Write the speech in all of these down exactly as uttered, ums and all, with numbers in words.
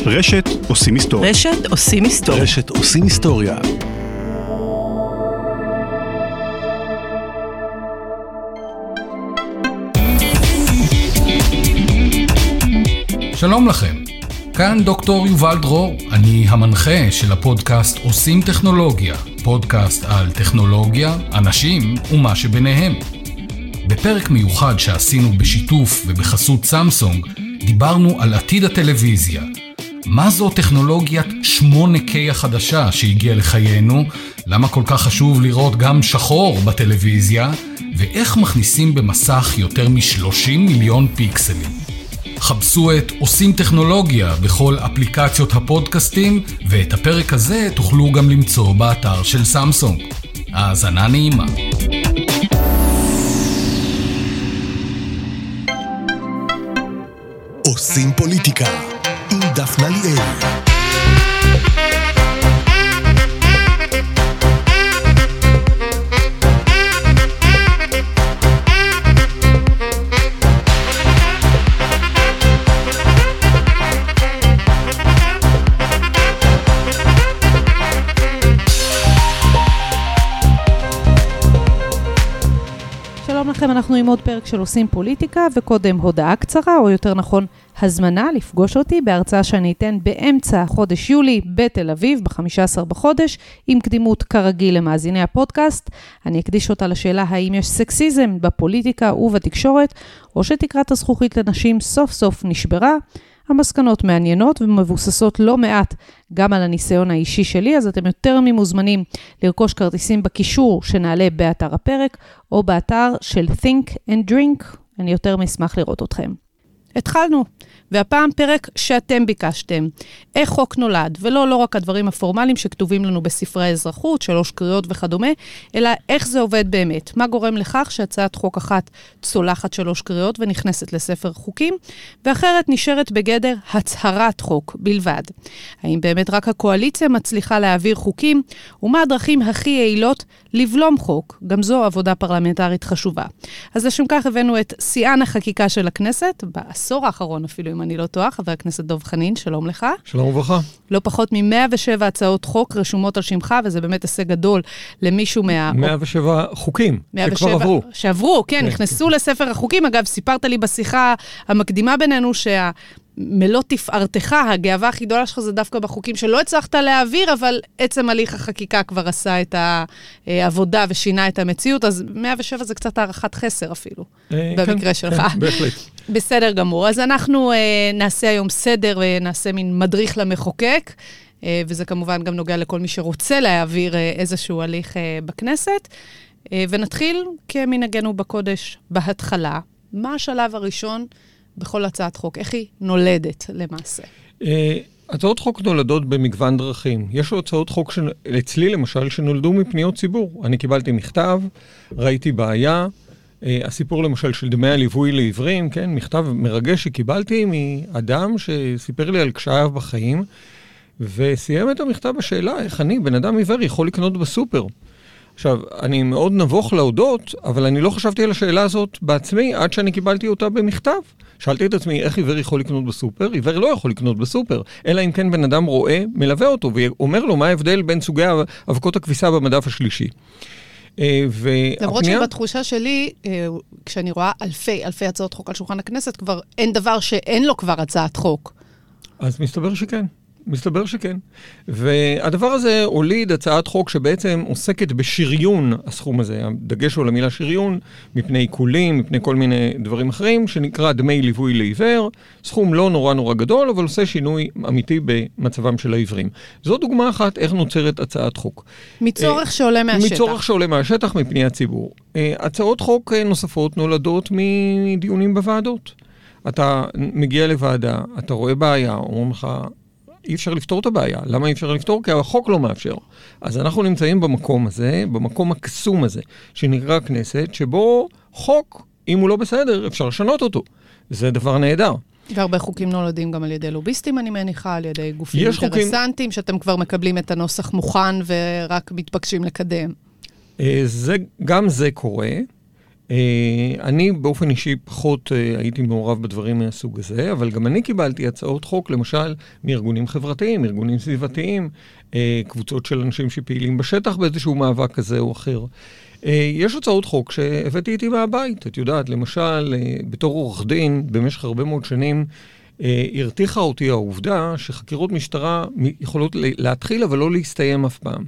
רשת עושים היסטוריה. רשת עושים היסטוריה. רשת עושים היסטוריה. שלום לכם, כאן דוקטור יובל דרור, אני המנחה של הפודקאסט עושים טכנולוגיה, פודקאסט על טכנולוגיה, אנשים ומה שביניהם. בפרק מיוחד שעשינו בשיתוף ובחסות סמסונג, דיברנו על עתיד הטלוויזיה. מה זו טכנולוגיית שמונה קיי החדשה שהגיעה לחיינו? למה כל כך חשוב לראות גם שחור בטלוויזיה? ואיך מכניסים במסך יותר מ-שלושים מיליון פיקסלים? חפשו את עושים טכנולוגיה בכל אפליקציות הפודקאסטים, ואת הפרק הזה תוכלו גם למצוא באתר של סמסונג. האזנה נעימה. עושים פוליטיקה עם דפנה ליאל. שלום לכם, אנחנו עם עוד פרק של עושים פוליטיקה, וקודם הודעה קצרה, או יותר נכון, הזמנה לפגוש אותי בהרצאה שאני אתן באמצע חודש יולי בתל אביב, ב-חמישה עשר בחודש, עם קדימות כרגיל למאזיני הפודקאסט. אני אקדיש אותה לשאלה האם יש סקסיזם בפוליטיקה ובתקשורת, או שתקרת הזכוכית לנשים סוף סוף נשברה. המסקנות מעניינות ומבוססות לא מעט גם על הניסיון האישי שלי, אז אתם יותר ממוזמנים לרכוש כרטיסים בקישור שנעלה באתר הפרק, או באתר של Think and Drink. אני יותר משמח לראות אתכם. התחלנו, והפעם פרק שאתם ביקשתם, איך חוק נולד, ולא לא רק הדברים הפורמליים שכתובים לנו בספרי האזרחות, שלוש קריאות וכדומה, אלא איך זה עובד באמת, מה גורם לכך שהצעת חוק אחת צולחת שלוש קריאות ונכנסת לספר חוקים, ואחרת נשארת בגדר הצהרת חוק בלבד. האם באמת רק הקואליציה מצליחה להעביר חוקים, ומה הדרכים הכי יעילות לבלום חוק, גם זו עבודה פרלמנטרית חשובה. אז לשם כך הבאנו את שיאן החקיקה של הכנסת, בעשור האחרון אפילו, אם אני לא טועה, חבר הכנסת דב חנין, שלום לך. שלום וברכה. לא פחות מ-מאה ושבע הצעות חוק רשומות על שמך, וזה באמת הישג גדול למישהו מה... מאה ושבע חוקים שכבר עברו. שעברו, כן, כן, נכנסו לספר החוקים. אגב, סיפרת לי בשיחה המקדימה בינינו שה... מלוא תפארתך, הגאווה הכי גדולה שלך זה דווקא בחוקים שלא הצלחת להעביר, אבל עצם הליך החקיקה כבר עשה את העבודה ושינה את המציאות, אז מאה ושבע זה קצת הערכת חסר אפילו, במקרה שלך. כן, בהחלט. בסדר גמור. אז אנחנו נעשה היום סדר ונעשה מין מדריך למחוקק, וזה כמובן גם נוגע לכל מי שרוצה להעביר איזשהו הליך בכנסת, ונתחיל כמנהגנו בקודש בהתחלה. מה השלב הראשון בכל הצעת חוק? איך היא נולדת למעשה? הצעות חוק נולדות במגוון דרכים. יש הצעות חוק אצלי למשל שנולדו מפניות ציבור. אני קיבלתי מכתב, ראיתי בעיה, הסיפור למשל של דמי הליווי לעיוורים, כן, מכתב מרגש שקיבלתי מאדם שסיפר לי על קשייו בחיים, וסיים את המכתב בשאלה איך אני, בן אדם עיוור, יכול לקנות בסופר. עכשיו, אני מאוד נבוך להודות, אבל אני לא חשבתי על השאלה הזאת בעצמי, עד שאני קיבלתי אותה במכתב. שאלתי את עצמי, איך עיוור יכול לקנות בסופר? עיוור לא יכול לקנות בסופר, אלא אם כן בן אדם רואה, מלווה אותו, ואומר לו מה ההבדל בין סוגי אבקות הכביסה במדף השלישי. למרות שבתחושה שלי, כשאני רואה אלפי, אלפי הצעות חוק על שולחן הכנסת, כבר אין דבר שאין לו כבר הצעת חוק. אז מסתבר שכן. מסתבר שכן. והדבר הזה הוליד הצעת חוק שבעצם עוסקת בשריון הסכום הזה. הדגש הוא למילה שריון, מפני עיקולים, מפני כל מיני דברים אחרים, שנקרא דמי ליווי לעיוור. סכום לא נורא נורא גדול, אבל עושה שינוי אמיתי במצבם של העיוורים. זו דוגמה אחת איך נוצרת הצעת חוק. מצורך שעולה מהשטח. מצורך שעולה מהשטח, מפני הציבור. הצעות חוק נוספות נולדות מדיונים בוועדות. אתה מגיע לוועדה, אתה רואה בעיה, אומרים לך, אי אפשר לפתור את הבעיה. למה אי אפשר לפתור? כי החוק לא מאפשר. אז אנחנו נמצאים במקום הזה, במקום הקסום הזה, שנקרא כנסת, שבו חוק, אם הוא לא בסדר, אפשר לשנות אותו. זה דבר נהדר. והרבה חוקים נולדים גם על ידי לוביסטים, אני מניחה, על ידי גופים אינטרסנטיים, חוקים... שאתם כבר מקבלים את הנוסח מוכן ורק מתבקשים לקדם. זה, גם זה קורה. אני באופן אישי פחות הייתי מעורב בדברים מהסוג הזה, אבל גם אני קיבלתי הצעות חוק, למשל, מארגונים חברתיים, ארגונים סביבתיים, קבוצות של אנשים שפעילים בשטח באיזשהו מאבק כזה או אחר. יש הצעות חוק שהבאתי איתי מהבית. את יודעת, למשל, בתור עורך דין, במשך הרבה מאוד שנים, הרתיחה אותי העובדה שחקירות משטרה יכולות להתחיל, אבל לא להסתיים אף פעם.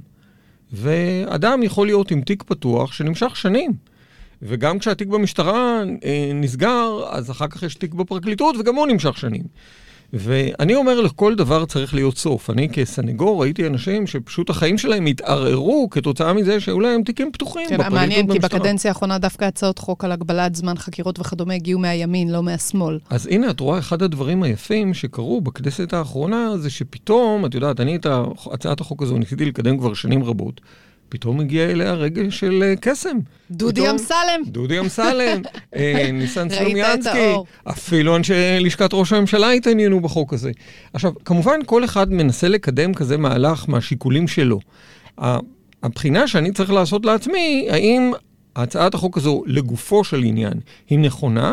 ואדם יכול להיות עם תיק פתוח שנמשך שנים. וגם כשהתיק במשטרה נסגר, אז אחר כך יש תיק בפרקליטות, וגם הוא נמשך שנים. ואני אומר, לכל דבר צריך להיות סוף. אני כסנגור ראיתי אנשים שפשוט החיים שלהם התערערו כתוצאה מזה שהיו להם תיקים פתוחים בפרקליטות במשטרה. מעניין, כי בקדנציה האחרונה דווקא הצעות חוק על הגבלת זמן חקירות וכדומה הגיעו מהימין, לא מהשמאל. אז הנה, את רואה, אחד הדברים היפים שקרו בכנסת האחרונה, זה שפתאום, את יודעת, אני את הצעת החוק הזו ניסיתי לקדם כבר שנים רבות, פתאום הגיע אליה רגע של קסם. דודי אמסלם. דודי אמסלם, ניסן סלומיאנסקי, אפילו אנשי לשכת ראש הממשלה התעניינו בחוק הזה. עכשיו, כמובן כל אחד מנסה לקדם כזה מהלך מהשיקולים שלו. הבחינה שאני צריך לעשות לעצמי, האם הצעת החוק הזו לגופו של עניין היא נכונה,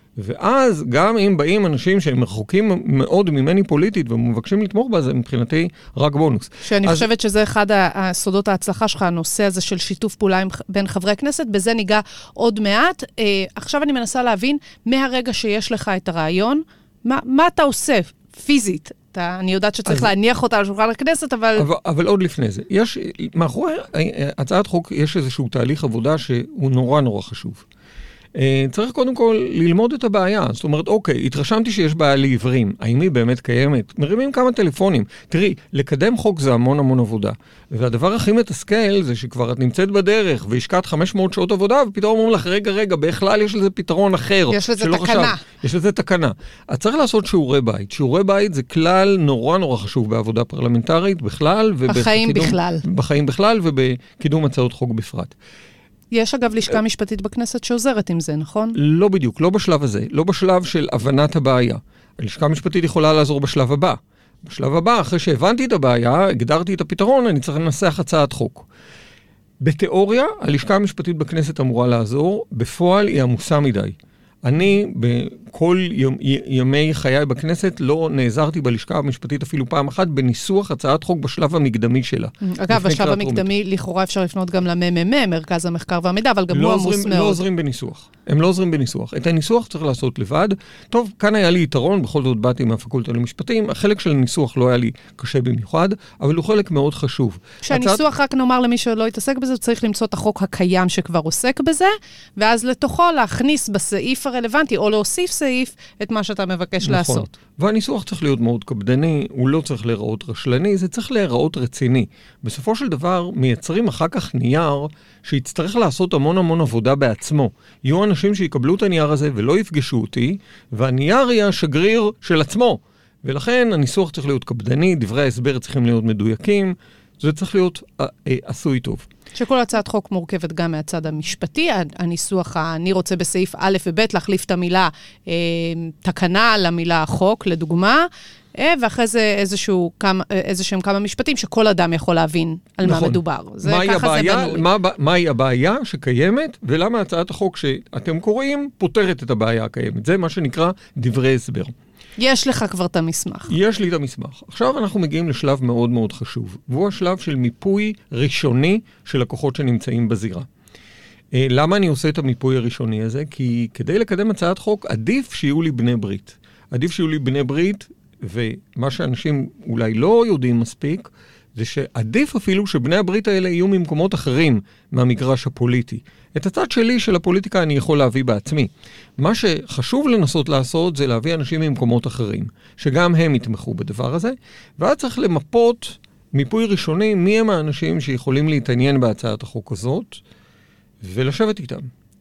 ואז גם אם באים אנשים שהם רחוקים מאוד ממני פוליטית ומבקשים לתמוך בה, זה מבחינתי רק בונוס. שאני אז... חושבת שזה אחד הסודות ההצלחה שלך, הנושא הזה של שיתוף פעולה בין חברי כנסת, בזה ניגע עוד מעט. אה, עכשיו אני מנסה להבין, מהרגע שיש לך את הרעיון, מה, מה אתה עושה פיזית? אתה, אני יודעת שצריך אז... להניח אותה על שולחן הכנסת, אבל... אבל... אבל עוד לפני זה. יש, מאחורי הצעת חוק יש איזשהו תהליך עבודה שהוא נורא נורא חשוב. צריך קודם כל ללמוד את הבעיה. זאת אומרת, אוקיי, התרשמתי שיש בעיה לעיוורים. האם היא באמת קיימת? מרימים כמה טלפונים. תראי, לקדם חוק זה המון המון עבודה. והדבר הכי מתסכל זה שכבר את נמצאת בדרך והשקעת חמש מאות שעות עבודה, ופתאום אומרים לך, רגע, רגע, בכלל יש לזה פתרון אחר. יש לזה תקנה. חשב. יש לזה תקנה. אז צריך לעשות שיעורי בית. שיעורי בית זה כלל נורא נורא חשוב בעבודה פרלמנטרית בכלל. בחיים ובקידום, בכלל. בחיים בכלל ובקידום הצעות חוק בפרט. יש אגב לשכה משפטית בכנסת שעוזרת עם זה, נכון? לא בדיוק, לא בשלב הזה, לא בשלב של הבנת הבעיה. הלשכה המשפטית יכולה לעזור בשלב הבא. בשלב הבא, אחרי שהבנתי את הבעיה, הגדרתי את הפתרון, אני צריך לנסח הצעת חוק. בתיאוריה, הלשכה המשפטית בכנסת אמורה לעזור, בפועל היא עמוסה מדי. אני בכל יום, ימי חיי בכנסת לא נעזרתי בלשכה המשפטית אפילו פעם אחת בניסוח הצעת חוק בשלב המקדמי שלה. אגב, בשלב המקדמי לכאורה אפשר לפנות גם ל-ממ"מ, מרכז המחקר והמידע, אבל גם לא עמוס מאוד. לא עוזרים בניסוח. הם לא עוזרים בניסוח. את הניסוח צריך לעשות לבד. טוב, כאן היה לי יתרון, בכל זאת באתי מהפקולטה למשפטים. החלק של הניסוח לא היה לי קשה במיוחד, אבל הוא חלק מאוד חשוב. שהניסוח, רק נאמר למי שלא יתעסק בזה, צריך למצוא את החוק הקיים שכבר עוסק בזה, ואז לתוכו להכניס בסעיף הרלוונטי, או להוסיף סעיף את מה שאתה מבקש נכון. לעשות. והניסוח צריך להיות מאוד קפדני, הוא לא צריך להיראות רשלני, זה צריך להיראות רציני. בסופו של דבר, מייצרים אחר כך נייר שיצטרך לעשות המון המון עבודה בעצמו. יהיו אנשים שיקבלו את הנייר הזה ולא יפגשו אותי, והנייר יהיה השגריר של עצמו. ולכן הניסוח צריך להיות קפדני, דברי ההסבר צריכים להיות מדויקים, זה צריך להיות אה, אה, עשוי טוב. שכל הצעת חוק מורכבת גם מהצד המשפטי, הניסוח, אני רוצה בסעיף א' וב' להחליף את המילה אה, תקנה למילה חוק, לדוגמה, אה, ואחרי זה איזשהו כמה, איזשהם כמה משפטים שכל אדם יכול להבין על נכון. מה מדובר. זה, מהי ככה הבעיה, זה בנוי. מה, מהי הבעיה שקיימת, ולמה הצעת החוק שאתם קוראים פותרת את הבעיה הקיימת. זה מה שנקרא דברי הסבר. יש לך כבר את המסמך. יש לי את המסמך. עכשיו אנחנו מגיעים לשלב מאוד מאוד חשוב, והוא השלב של מיפוי ראשוני של לקוחות שנמצאים בזירה. למה אני עושה את המיפוי הראשוני הזה? כי כדי לקדם הצעת חוק, עדיף שיהיו לי בני ברית. עדיף שיהיו לי בני ברית, ומה שאנשים אולי לא יודעים מספיק, זה שעדיף אפילו שבני הברית האלה יהיו ממקומות אחרים מהמגרש הפוליטי. את הצד שלי של הפוליטיקה אני יכול להביא בעצמי. מה שחשוב לנסות לעשות זה להביא אנשים ממקומות אחרים, שגם הם יתמכו בדבר הזה, ואז צריך למפות מיפוי ראשוני מי הם האנשים שיכולים להתעניין בהצעת החוק הזאת, ולשבת איתם.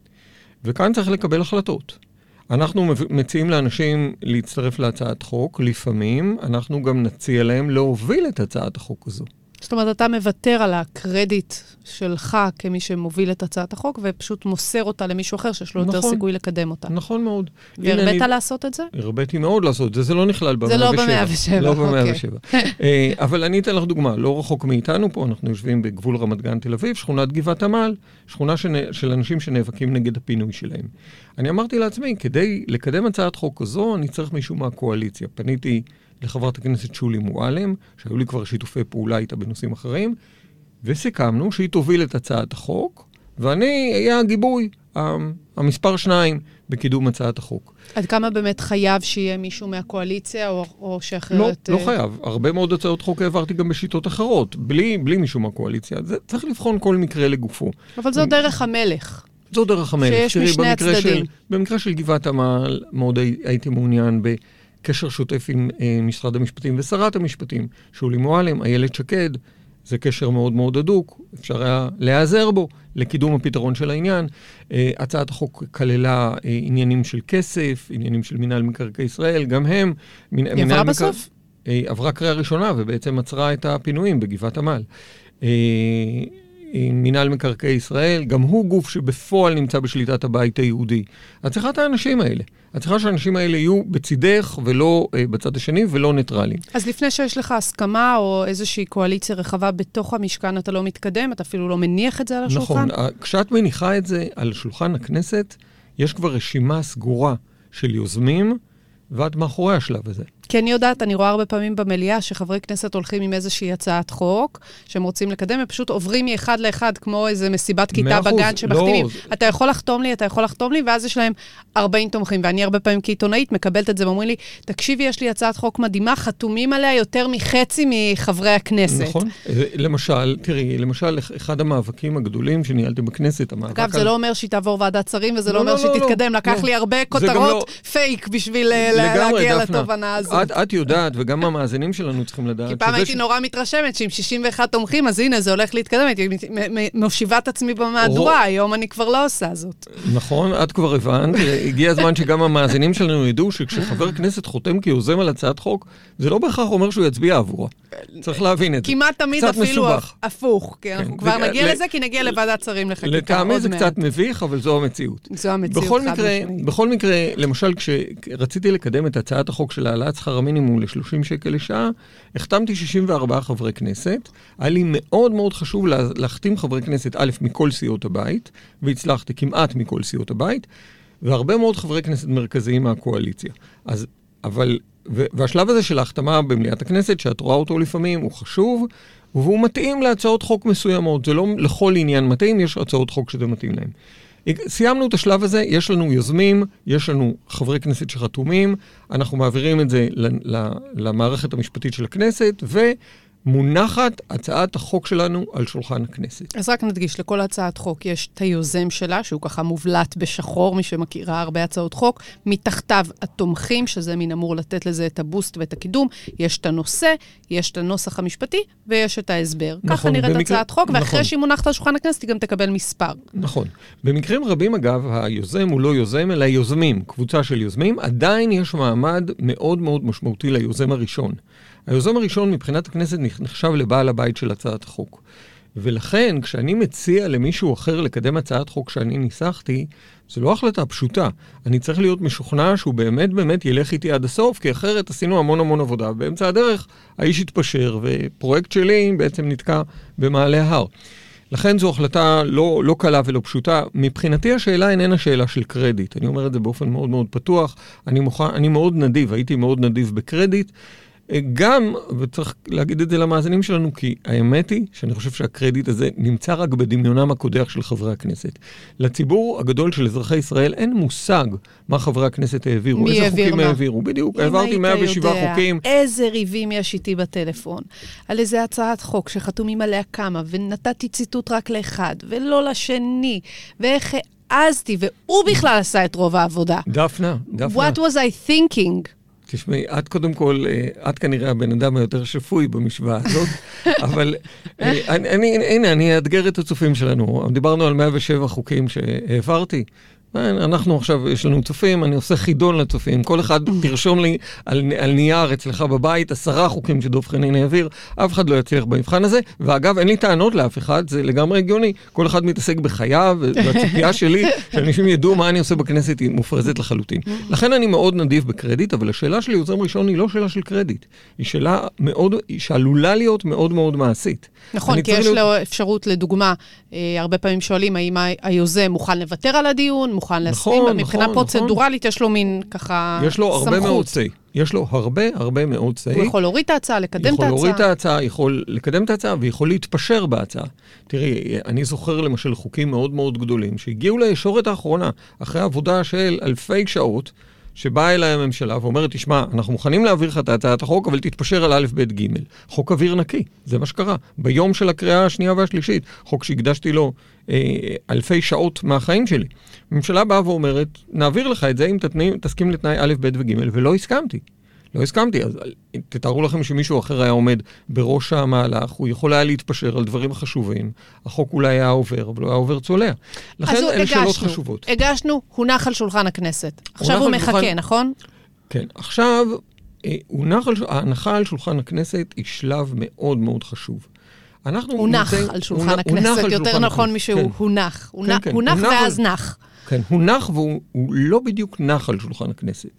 וכאן צריך לקבל החלטות. אנחנו מציעים לאנשים להצטרף להצעת חוק, לפעמים אנחנו גם נציע להם להוביל את הצעת החוק הזו. זאת זאת אומרת, אתה מוותר על הקרדיט שלך כמי שמוביל את הצעת החוק, ופשוט מוסר אותה למישהו אחר שיש לו יותר סיכוי לקדם אותה. נכון מאוד. והרבאת לעשות את זה? הרבאתי מאוד לעשות את זה, זה לא נכלל ב-מאה ושבע. זה לא ב-מאה ושבע, לא ב-מאה ושבע. אבל אני אתן לך דוגמה, לא רחוק מאיתנו פה, אנחנו יושבים בגבול רמת גן תל אביב, שכונת גבעת עמל, שכונה של אנשים שנאבקים נגד הפינוי שלהם. אני אמרתי לעצמי, כדי לקדם הצעת חוק כזו, אני צריך מישהו מהקואליציה. פניתי לחברת הכנסת שולי מועלם, שהיו לי כבר שיתופי פעולה איתה בנושאים אחרים, וסיכמנו שהיא תוביל את הצעת החוק, ואני אהיה הגיבוי, המספר שניים, בקידום הצעת החוק. עד כמה באמת חייב שיהיה מישהו מהקואליציה, או, או שאחרת... לא, לא חייב. הרבה מאוד הצעות חוק העברתי גם בשיטות אחרות, בלי, בלי מישהו מהקואליציה. זה צריך לבחון כל מקרה לגופו. אבל זו דרך המלך. זו דרך המלך. שיש משני הצדדים. במקרה של גבעת עמל, מאוד הייתי מעוניין בקשר שוטף עם אה, משרד המשפטים ושרת המשפטים, שולי מועלם, איילת שקד, זה קשר מאוד מאוד הדוק, אפשר היה להיעזר בו לקידום הפתרון של העניין. אה, הצעת החוק כללה אה, עניינים של כסף, עניינים של מינהל מקרקעי ישראל, גם הם... היא עברה בסוף? אה, עברה קריאה ראשונה, ובעצם עצרה את הפינויים בגבעת עמל. אה, מינהל מקרקעי ישראל, גם הוא גוף שבפועל נמצא בשליטת הבית היהודי. את צריכה את האנשים האלה. את צריכה שהאנשים האלה יהיו בצידך ולא אה, בצד השני ולא ניטרליים. אז לפני שיש לך הסכמה או איזושהי קואליציה רחבה בתוך המשכן, אתה לא מתקדם, אתה אפילו לא מניח את זה על השולחן? נכון. כשאת מניחה את זה על שולחן הכנסת, יש כבר רשימה סגורה של יוזמים, ואת מאחורי השלב הזה. כי אני יודעת, אני רואה הרבה פעמים במליאה שחברי כנסת הולכים עם איזושהי הצעת חוק, שהם רוצים לקדם, הם פשוט עוברים מאחד לאחד, כמו איזה מסיבת כיתה בגן שמחתימים. לא. אתה יכול לחתום לי, אתה יכול לחתום לי, ואז יש להם ארבעים תומכים. ואני הרבה פעמים כעיתונאית מקבלת את זה, ואומרים לי, תקשיבי, יש לי הצעת חוק מדהימה, חתומים עליה יותר מחצי מחברי הכנסת. נכון. למשל, תראי, למשל, אחד המאבקים הגדולים שניהלתי בכנסת, המאבק אגב, זה לא אומר שהיא תעבור ועדת שרים, וזה לא אומר שהיא תתקדם. לקח לי הרבה כותרות פייק בשביל להגיע לתובנה הזו. את, את יודעת, וגם המאזינים שלנו צריכים לדעת. כי פעם הייתי נורא מתרשמת, שעם שישים ואחד תומכים, אז הנה, זה הולך להתקדם. הייתי מושיבה את עצמי במהדורה, היום אני כבר לא עושה זאת. נכון, את כבר הבנת. הגיע הזמן שגם המאזינים שלנו ידעו שכשחבר כנסת חותם כיוזם על הצעת חוק, זה לא בהכרח אומר שהוא יצביע עבורה. צריך להבין את זה. כמעט תמיד אפילו הפוך, כי אנחנו כבר נגיע לזה, כי נגיע לוועדת שרים לחקיקה. לטעמי זה קצת מביך, אבל זו המציאות. זו המציאות, חד משמעית. בכל מקרה, למשל, כשרציתי לקדם את הצעת החוק של העלאת שכר המינימום ל-שלושים שקל לשעה, החתמתי שישים וארבעה חברי כנסת. היה לי מאוד מאוד חשוב להחתים חברי כנסת, א', מכל סיעות הבית, והצלחתי כמעט מכל סיעות הבית, והרבה מאוד חברי כנסת מרכזיים מהקואליציה. אז, אבל, והשלב הזה של ההחתמה במליאת הכנסת, שאת רואה אותו לפעמים, הוא חשוב, והוא מתאים להצעות חוק מסוימות. זה לא לכל עניין מתאים, יש הצעות חוק שזה מתאים להם. סיימנו את השלב הזה, יש לנו יוזמים, יש לנו חברי כנסת שחתומים, אנחנו מעבירים את זה למערכת המשפטית של הכנסת, ומונחת הצעת החוק שלנו על שולחן הכנסת. אז רק נדגיש, לכל הצעת חוק יש את היוזם שלה, שהוא ככה מובלט בשחור, מי שמכירה הרבה הצעות חוק, מתחתיו התומכים, שזה מין אמור לתת לזה את הבוסט ואת הקידום, יש את הנושא, יש את הנוסח המשפטי, ויש את ההסבר. נכון, ככה נראית במקרה... הצעת חוק, ואחרי נכון. שהיא מונחת על שולחן הכנסת, היא גם תקבל מספר. נכון. במקרים רבים, אגב, היוזם הוא לא יוזם, אלא יוזמים, קבוצה של יוזמים, עדיין יש מעמד מאוד מאוד משמעותי ליוזם הראשון. היוזם הראשון מבחינת הכנסת נחשב לבעל הבית של הצעת החוק. ולכן, כשאני מציע למישהו אחר לקדם הצעת חוק שאני ניסחתי, זו לא החלטה פשוטה. אני צריך להיות משוכנע שהוא באמת באמת ילך איתי עד הסוף, כי אחרת עשינו המון המון עבודה. באמצע הדרך, האיש התפשר, ופרויקט שלי בעצם נתקע במעלה ההר. לכן זו החלטה לא, לא קלה ולא פשוטה. מבחינתי השאלה איננה שאלה של קרדיט. אני אומר את זה באופן מאוד מאוד פתוח. אני, מוכן, אני מאוד נדיב, הייתי מאוד נדיב בקרדיט. גם, וצריך להגיד את זה למאזינים שלנו, כי האמת היא שאני חושב שהקרדיט הזה נמצא רק בדמיונם הקודח של חברי הכנסת. לציבור הגדול של אזרחי ישראל אין מושג מה חברי הכנסת העבירו, איזה חוקים העבירו. בדיוק, העברתי מאה ושבעה חוקים. איזה ריבים יש איתי בטלפון, על איזה הצעת חוק שחתומים עליה כמה, ונתתי ציטוט רק לאחד, ולא לשני, ואיך העזתי, והוא בכלל עשה את רוב העבודה. דפנה, דפנה. What was I thinking? תשמעי, את קודם כל, את כנראה הבן אדם היותר שפוי במשוואה הזאת, אבל אני, הנה, אני אאתגר את הצופים שלנו. דיברנו על מאה ושבע חוקים שהעברתי. אנחנו עכשיו, יש לנו צופים, אני עושה חידון לצופים, כל אחד תרשום לי על, על נייר אצלך בבית, עשרה חוקים שדב חנין העביר, אף אחד לא יצליח במבחן הזה, ואגב, אין לי טענות לאף אחד, זה לגמרי הגיוני, כל אחד מתעסק בחייו, והציפייה שלי, שאנשים ידעו מה אני עושה בכנסת, היא מופרזת לחלוטין. לכן אני מאוד נדיב בקרדיט, אבל השאלה שלי, יוזם ראשון, היא לא שאלה של קרדיט, היא שאלה מאוד, שעלולה להיות מאוד מאוד מעשית. נכון, כי יש לו אפשרות, לדוגמה, הרבה פעמים שואלים, האם היוזם מוכן לוותר על הדיון, מוכן להסכים, מבחינה פרוצדורלית יש לו מין ככה סמכות. יש לו הרבה מאוד צי. יש לו הרבה, הרבה מאוד צי. הוא יכול להוריד את ההצעה, לקדם את ההצעה. יכול להוריד את ההצעה, יכול לקדם את ההצעה, ויכול להתפשר בהצעה. תראי, אני זוכר למשל חוקים מאוד מאוד גדולים, שהגיעו לישורת האחרונה, אחרי עבודה של אלפי שעות, שבאה אליי הממשלה ואומרת, תשמע, אנחנו מוכנים להעביר לך את הצעת החוק, אבל תתפשר על א' ב' ג'. חוק אוויר נקי, זה מה שקרה. ביום של הקריאה השנייה והשלישית, חוק שהקדשתי לו אה, אלפי שעות מהחיים שלי. הממשלה באה ואומרת, נעביר לך את זה אם תתני, תסכים לתנאי א' ב' וג', ולא הסכמתי. לא הסכמתי, אז תתארו לכם שמישהו אחר היה עומד בראש המהלך, הוא יכול היה להתפשר על דברים חשובים, החוק אולי היה עובר, אבל הוא היה עובר צולע. לכן אלה שאלות חשובות. הגשנו, הונח על שולחן הכנסת. עכשיו הוא מחכה, שולחן... נכון? כן, עכשיו, הונח על... ההנחה על שולחן הכנסת היא שלב מאוד מאוד חשוב. הונח על שולחן הכנסת, יותר נכון משהו הונח. הונח ואז נח. כן, הונח והוא לא בדיוק נח על שולחן הכנסת.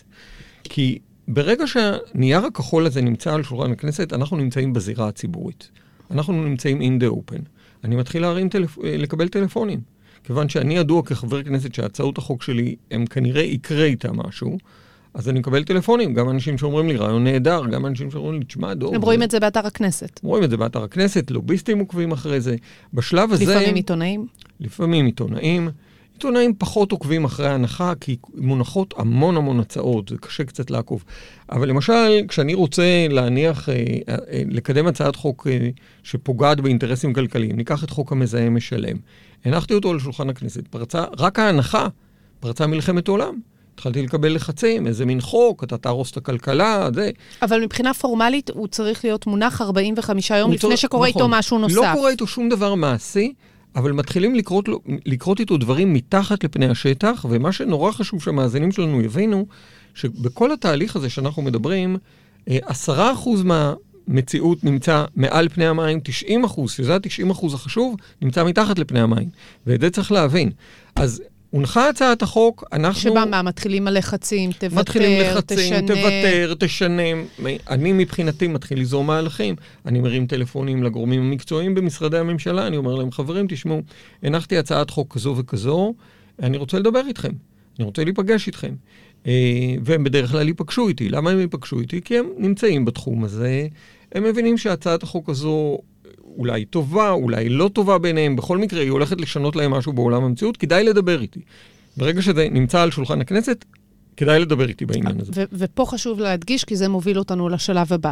כי ברגע שהנייר הכחול הזה נמצא על שולחן הכנסת, אנחנו נמצאים בזירה הציבורית. אנחנו נמצאים in the open. אני מתחיל להרים טלפ... לקבל טלפונים. כיוון שאני ידוע כחבר כנסת שהצעות החוק שלי, הם כנראה יקרה איתה משהו, אז אני מקבל טלפונים. גם אנשים שאומרים לי, רעיון נהדר, גם אנשים שאומרים לי, תשמע, דוב. הם רואים את זה באתר הכנסת. רואים את זה באתר הכנסת, לוביסטים עוקבים אחרי זה. בשלב הזה... לפעמים עיתונאים. לפעמים עיתונאים. עיתונאים פחות עוקבים אחרי ההנחה, כי מונחות המון המון הצעות, זה קשה קצת לעקוב. אבל למשל, כשאני רוצה להניח, אה, אה, לקדם הצעת חוק אה, שפוגעת באינטרסים כלכליים, ניקח את חוק המזהם משלם. הנחתי אותו על שולחן הכנסת, פרצה, רק ההנחה פרצה מלחמת עולם. התחלתי לקבל לחצים, איזה מין חוק, אתה תהרוס את הכלכלה, זה. אבל מבחינה פורמלית, הוא צריך להיות מונח ארבעים וחמישה יום לפני שקורה נכון, איתו משהו נוסף. לא קורה איתו שום דבר מעשי, אבל מתחילים לקרות, לקרות איתו דברים מתחת לפני השטח, ומה שנורא חשוב שהמאזינים שלנו יבינו, שבכל התהליך הזה שאנחנו מדברים, עשרה אחוז מהמציאות נמצא מעל פני המים, תשעים אחוז, שזה ה-תשעים אחוז החשוב, נמצא מתחת לפני המים. ואת זה צריך להבין. אז הונחה הצעת החוק, אנחנו... שבה מה, מתחילים הלחצים, תוותר, מתחילים לחצים, תשנה... תוותר, תשנה. אני מבחינתי מתחיל ליזום מהלכים. אני מרים טלפונים לגורמים המקצועיים במשרדי הממשלה, אני אומר להם, חברים, תשמעו, הנחתי הצעת חוק כזו וכזו, אני רוצה לדבר איתכם. אני רוצה להיפגש איתכם. והם בדרך כלל ייפגשו איתי. למה הם ייפגשו איתי? כי הם נמצאים בתחום הזה. הם מבינים שהצעת החוק הזו אולי טובה, אולי לא טובה ביניהם, בכל מקרה היא הולכת לשנות להם משהו בעולם המציאות, כדאי לדבר איתי. ברגע שזה נמצא על שולחן הכנסת, כדאי לדבר איתי בעניין הזה. ו- ופה חשוב להדגיש, כי זה מוביל אותנו לשלב הבא.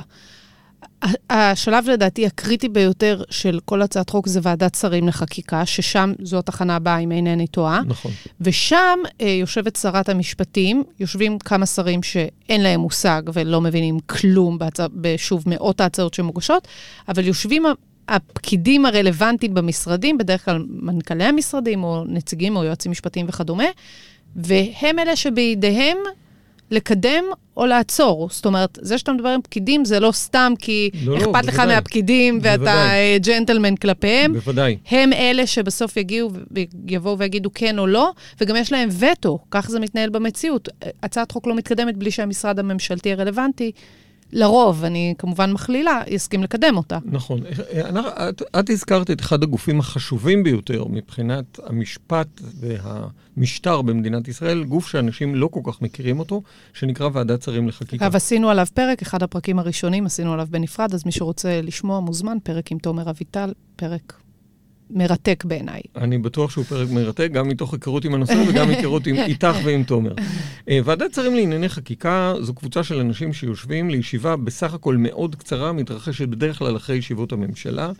השלב לדעתי הקריטי ביותר של כל הצעת חוק זה ועדת שרים לחקיקה, ששם זו התחנה הבאה אם אינני טועה. נכון. ושם אה, יושבת שרת המשפטים, יושבים כמה שרים שאין להם מושג ולא מבינים כלום בהצע, בשוב מאות ההצעות שמוגשות, אבל יושבים הפקידים הרלוונטיים במשרדים, בדרך כלל מנכ"לי המשרדים או נציגים או יועצים משפטיים וכדומה, והם אלה שבידיהם לקדם או לעצור. זאת אומרת, זה שאתה מדבר עם פקידים, זה לא סתם כי לא, אכפת לא, לך בוודאי. מהפקידים, ואתה בוודאי. ג'נטלמן כלפיהם. בוודאי. הם אלה שבסוף יגיעו ויבואו ויגידו כן או לא, וגם יש להם וטו. כך זה מתנהל במציאות. הצעת חוק לא מתקדמת בלי שהמשרד הממשלתי הרלוונטי, לרוב, אני כמובן מכלילה, יסכים לקדם אותה. נכון. את, את הזכרת את אחד הגופים החשובים ביותר מבחינת המשפט והמשטר במדינת ישראל, גוף שאנשים לא כל כך מכירים אותו, שנקרא ועדת שרים לחקיקה. אבל עשינו עליו פרק, אחד הפרקים הראשונים, עשינו עליו בנפרד, אז מי שרוצה לשמוע מוזמן, פרק עם תומר אביטל, פרק מרתק בעיניי. אני בטוח שהוא פרק מרתק, גם מתוך היכרות עם הנושא וגם היכרות עם, איתך ועם תומר. ועדת שרים לענייני חקיקה זו קבוצה של אנשים שיושבים לישיבה בסך הכל מאוד קצרה, מתרחשת בדרך כלל אחרי ישיבות הממשלה,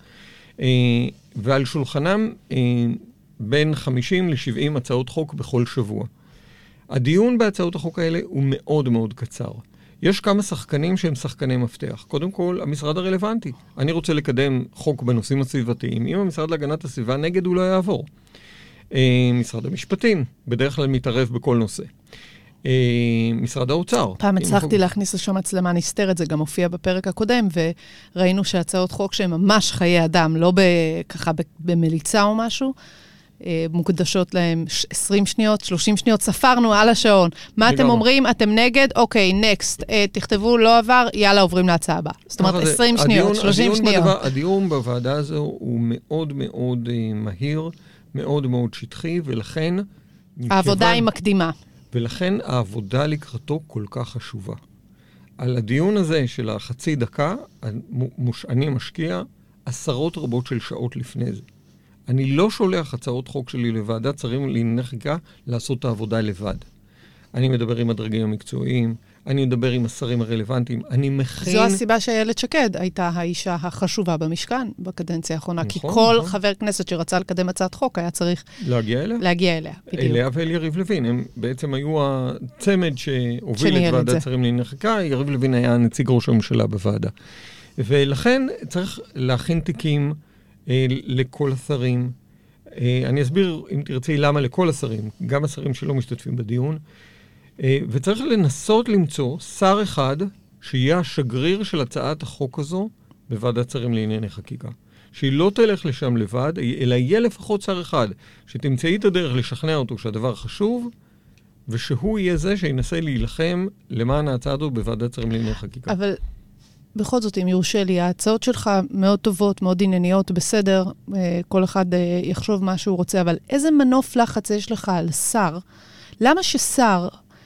ועל שולחנם בין חמישים לשבעים הצעות חוק בכל שבוע. הדיון בהצעות החוק האלה הוא מאוד מאוד קצר. יש כמה שחקנים שהם שחקני מפתח. קודם כל, המשרד הרלוונטי. אני רוצה לקדם חוק בנושאים הסביבתיים. אם המשרד להגנת הסביבה נגד, הוא לא יעבור. משרד המשפטים, בדרך כלל מתערב בכל נושא. משרד האוצר. פעם הצלחתי להכניס לשם מצלמה נסתרת, זה גם הופיע בפרק הקודם, וראינו שהצעות חוק שהן ממש חיי אדם, לא ככה במליצה או משהו, מוקדשות להם עשרים שניות, שלושים שניות, ספרנו על השעון. מה אתם אומרים? אתם נגד? אוקיי, נקסט. תכתבו, לא עבר, יאללה, עוברים להצעה הבאה. זאת אומרת, עשרים שניות, שלושים שניות. הדיון בוועדה הזו הוא מאוד מאוד מהיר, מאוד מאוד שטחי, ולכן... העבודה היא מקדימה. ולכן העבודה לקראתו כל כך חשובה. על הדיון הזה של החצי דקה, אני משקיע עשרות רבות של שעות לפני זה. אני לא שולח הצעות חוק שלי לוועדת שרים לענייני חקיקה לעשות את העבודה לבד. אני מדבר עם הדרגים המקצועיים, אני מדבר עם השרים הרלוונטיים, אני מכין... זו הסיבה שאיילת שקד הייתה האישה החשובה במשכן בקדנציה האחרונה, כי כל חבר כנסת שרצה לקדם הצעת חוק היה צריך... להגיע אליה? להגיע אליה, בדיוק. אליה ואל יריב לוין, הם בעצם היו הצמד שהוביל את ועדת שרים לענייני חקיקה, יריב לוין היה נציג ראש הממשלה בוועדה. ולכן צריך להכין תיקים לכל השרים. אני אסביר, אם תרצי, למה לכל השרים, גם השרים שלא משתתפים בדיון, וצריך לנסות למצוא שר אחד שיהיה השגריר של הצעת החוק הזו בוועדת שרים לענייני חקיקה. שהיא לא תלך לשם לבד, אלא יהיה לפחות שר אחד, שתמצאי את הדרך לשכנע אותו שהדבר חשוב, ושהוא יהיה זה שינסה להילחם למען ההצעה הזו בוועדת שרים לענייני חקיקה. אבל... בכל זאת, אם יורשה לי, ההצעות שלך מאוד טובות, מאוד ענייניות, בסדר, כל אחד יחשוב מה שהוא רוצה, אבל איזה מנוף לחץ יש לך על שר? למה ששר,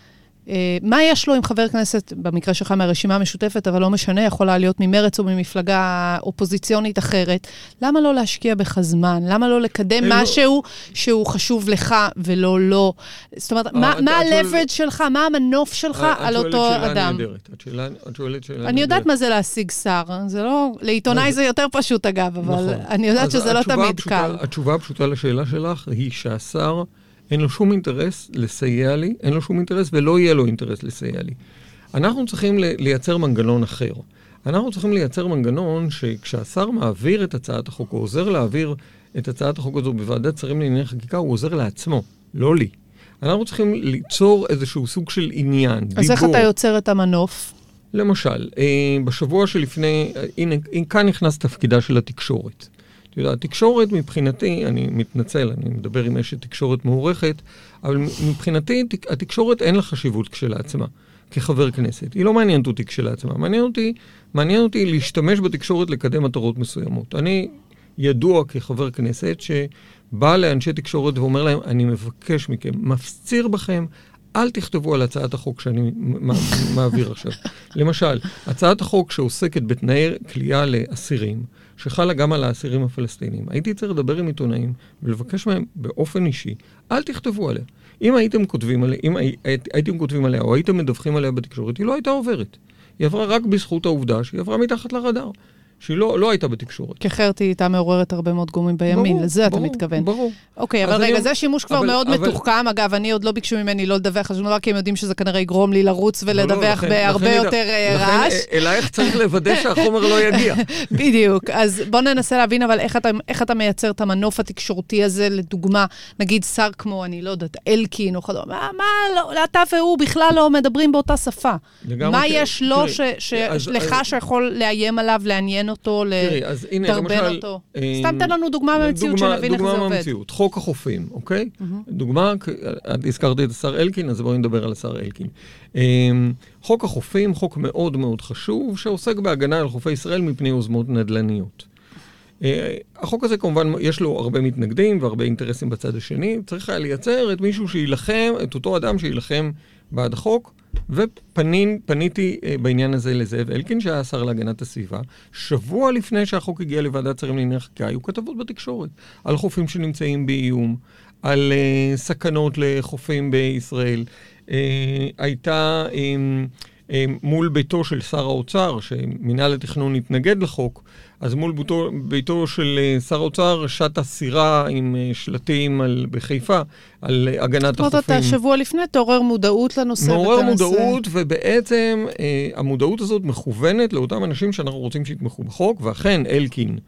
מה יש לו עם חבר כנסת, במקרה שלך מהרשימה המשותפת, אבל לא משנה, יכולה להיות ממרץ או ממפלגה אופוזיציונית אחרת, למה לא להשקיע בך זמן? למה לא לקדם משהו שהוא חשוב לך ולא לא? זאת אומרת, מה ה-leverage שלך, מה המנוף שלך על אותו אדם? את שואלת שאלה... אני יודעת מה זה להשיג שר, זה לא... לעיתונאי זה יותר פשוט אגב, אבל אני יודעת שזה לא תמיד קל. התשובה הפשוטה לשאלה שלך היא שהשר... אין לו שום אינטרס לסייע לי, אין לו שום אינטרס ולא יהיה לו אינטרס לסייע לי. אנחנו צריכים לייצר מנגנון אחר. אנחנו צריכים לייצר מנגנון שכשהשר מעביר את הצעת החוק, הוא עוזר להעביר את הצעת החוק הזו בוועדת שרים לענייני חקיקה, הוא עוזר לעצמו, לא לי. אנחנו צריכים ליצור איזשהו סוג של עניין, דיבור. אז איך אתה יוצר את המנוף? למשל, בשבוע שלפני, הנה, כאן נכנס תפקידה של התקשורת. התקשורת מבחינתי, אני מתנצל, אני מדבר עם אשת תקשורת מעורכת, אבל מבחינתי התקשורת אין לה חשיבות כשלעצמה, כחבר כנסת. היא לא מעניינת אותי כשלעצמה. מעניין אותי, מעניין אותי להשתמש בתקשורת לקדם מטרות מסוימות. אני ידוע כחבר כנסת שבא לאנשי תקשורת ואומר להם, אני מבקש מכם, מפציר בכם, אל תכתבו על הצעת החוק שאני מעביר עכשיו. למשל, הצעת החוק שעוסקת בתנאי כליאה לאסירים, שחלה גם על האסירים הפלסטינים. הייתי צריך לדבר עם עיתונאים ולבקש מהם באופן אישי, אל תכתבו עליה. אם הייתם כותבים עליה, אם הייתם כותבים עליה או הייתם מדווחים עליה בתקשורת, היא לא הייתה עוברת. היא עברה רק בזכות העובדה שהיא עברה מתחת לרדאר. שהיא לא, לא הייתה בתקשורת. כחרתי הייתה מעוררת הרבה מאוד גומים בימין, ברור, לזה ברור, אתה מתכוון. ברור. אוקיי, אבל רגע, זה שימוש כבר אבל, מאוד אבל... מתוחכם, אגב, אני עוד לא ביקשו ממני לא לדווח, אז לא רק הם יודעים שזה כנראה יגרום לי לרוץ ולדווח לא, לכן, בהרבה לכן, יותר לכן, רעש. לכן, אלייך צריך לוודא שהחומר לא יגיע. בדיוק, אז בוא ננסה להבין, אבל איך אתה, איך אתה מייצר את המנוף התקשורתי הזה, לדוגמה, נגיד שר כמו, אני לא יודעת, אלקין, או חדו, מה, מה, לא, אתה והוא בכלל לא מדברים באותה שפה. מה יש לו שלך שיכול לאיים עליו, לעניין אותו, אז הנה, למשל... אותו. סתם תן לנו דוגמה מהמציאות שנבין איך זה עובד. דוגמה מהמציאות, חוק החופים, אוקיי? דוגמה, הזכרתי את השר אלקין, אז בואו נדבר על השר אלקין. חוק החופים, חוק מאוד מאוד חשוב, שעוסק בהגנה על חופי ישראל מפני יוזמות נדל"ניות. החוק הזה כמובן, יש לו הרבה מתנגדים והרבה אינטרסים בצד השני, צריך היה לייצר את מישהו שילחם, את אותו אדם שילחם בעד החוק, ופניתי בעניין הזה לזאב אלקין, שהיה שר להגנת הסביבה. שבוע לפני שהחוק הגיע לוועדת שרים לענייני חקיקה, היו כתבות בתקשורת על חופים שנמצאים באיום, על uh, סכנות לחופים בישראל. Uh, הייתה um, um, מול ביתו של שר האוצר, שמינהל התכנון התנגד לחוק, אז מול ביתו, ביתו של שר האוצר שטה סירה עם שלטים על, בחיפה על הגנת החופים. אתה שבוע לפני תעורר מודעות לנושא. מעורר מודעות, ובעצם אה, המודעות הזאת מכוונת לאותם אנשים שאנחנו רוצים שיתמכו בחוק, ואכן אלקין,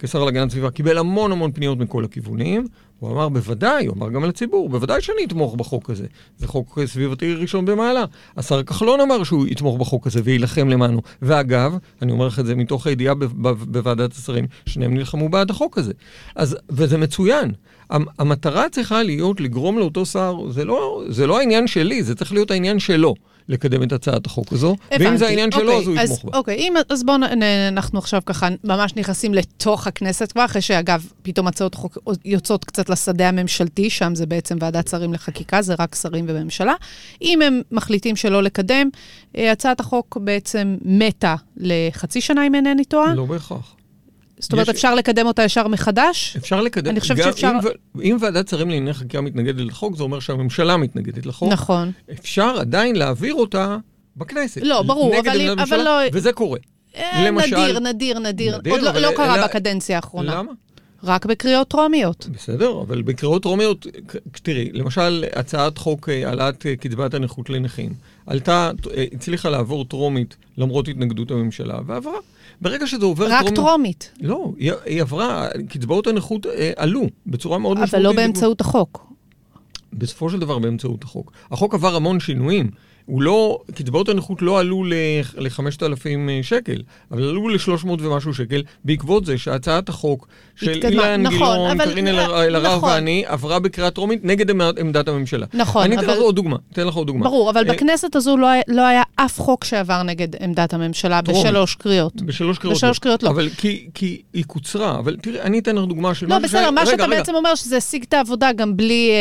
כשר להגנת הסביבה, קיבל המון המון פניות מכל הכיוונים, הוא אמר בוודאי, הוא אמר גם לציבור, בוודאי שאני אתמוך בחוק הזה. זה חוק סביבתי ראשון במעלה. השר כחלון אמר שהוא יתמוך בחוק הזה וילחם למענו. ואגב, אני אומר לך את זה מתוך הידיעה בוועדת השרים, שניהם נלחמו בעד החוק הזה. אז, וזה מצוין. המטרה צריכה להיות לגרום לאותו שר, זה לא, זה לא העניין שלי, זה צריך להיות העניין שלו. לקדם את הצעת החוק הזו, הבנתי. ואם זה העניין שלו, אז הוא יתמוך בה. אוקיי, אם, אז בואו אנחנו עכשיו ככה ממש נכנסים לתוך הכנסת כבר, אחרי שאגב, פתאום הצעות חוק יוצאות קצת לשדה הממשלתי, שם זה בעצם ועדת שרים לחקיקה, זה רק שרים וממשלה. אם הם מחליטים שלא לקדם, הצעת החוק בעצם מתה לחצי שנה, אם אינני טועה. לא בהכרח. זאת אומרת, יש... אפשר לקדם אותה ישר מחדש? אפשר לקדם. אני חושבת שאפשר... אם, אם ועדת שרים לענייני חקיקה מתנגדת לחוק, זה אומר שהממשלה מתנגדת לחוק. נכון. אפשר עדיין להעביר אותה בכנסת. לא, ברור, אבל, אבל לא... וזה קורה. למשל... נדיר, נדיר, נדיר. נדיר עוד לא, לא קרה אלא... בקדנציה האחרונה. למה? רק בקריאות טרומיות. בסדר, אבל בקריאות טרומיות, תראי, למשל, הצעת חוק העלאת קצבת הנכות לנכים, עלתה, הצליחה לעבור טרומית, למרות התנגדות הממשלה, ועברה. ברגע שזה עובר רק טרומית. טרומית. לא, היא, היא עברה, קצבאות הנכות אה, עלו, בצורה מאוד משמעותית. אבל לא באמצעות החוק. בסופו של דבר באמצעות החוק. החוק עבר המון שינויים. הוא לא, קצבאות הנכות לא עלו ל-חמשת אלפים שקל, אבל עלו ל-שלוש מאות ומשהו שקל, בעקבות זה שהצעת החוק של אילן גילאון, קארין אלהרר ואני, עברה בקריאה טרומית נגד עמדת הממשלה. נכון. אני אתן לך עוד דוגמה, אתן לך עוד דוגמה. ברור, אבל בכנסת הזו לא היה אף חוק שעבר נגד עמדת הממשלה בשלוש קריאות. בשלוש קריאות. בשלוש קריאות לא. אבל כי היא קוצרה, אבל תראי, אני אתן לך דוגמה של לא, בסדר, מה שאתה בעצם אומר שזה השיג את העבודה גם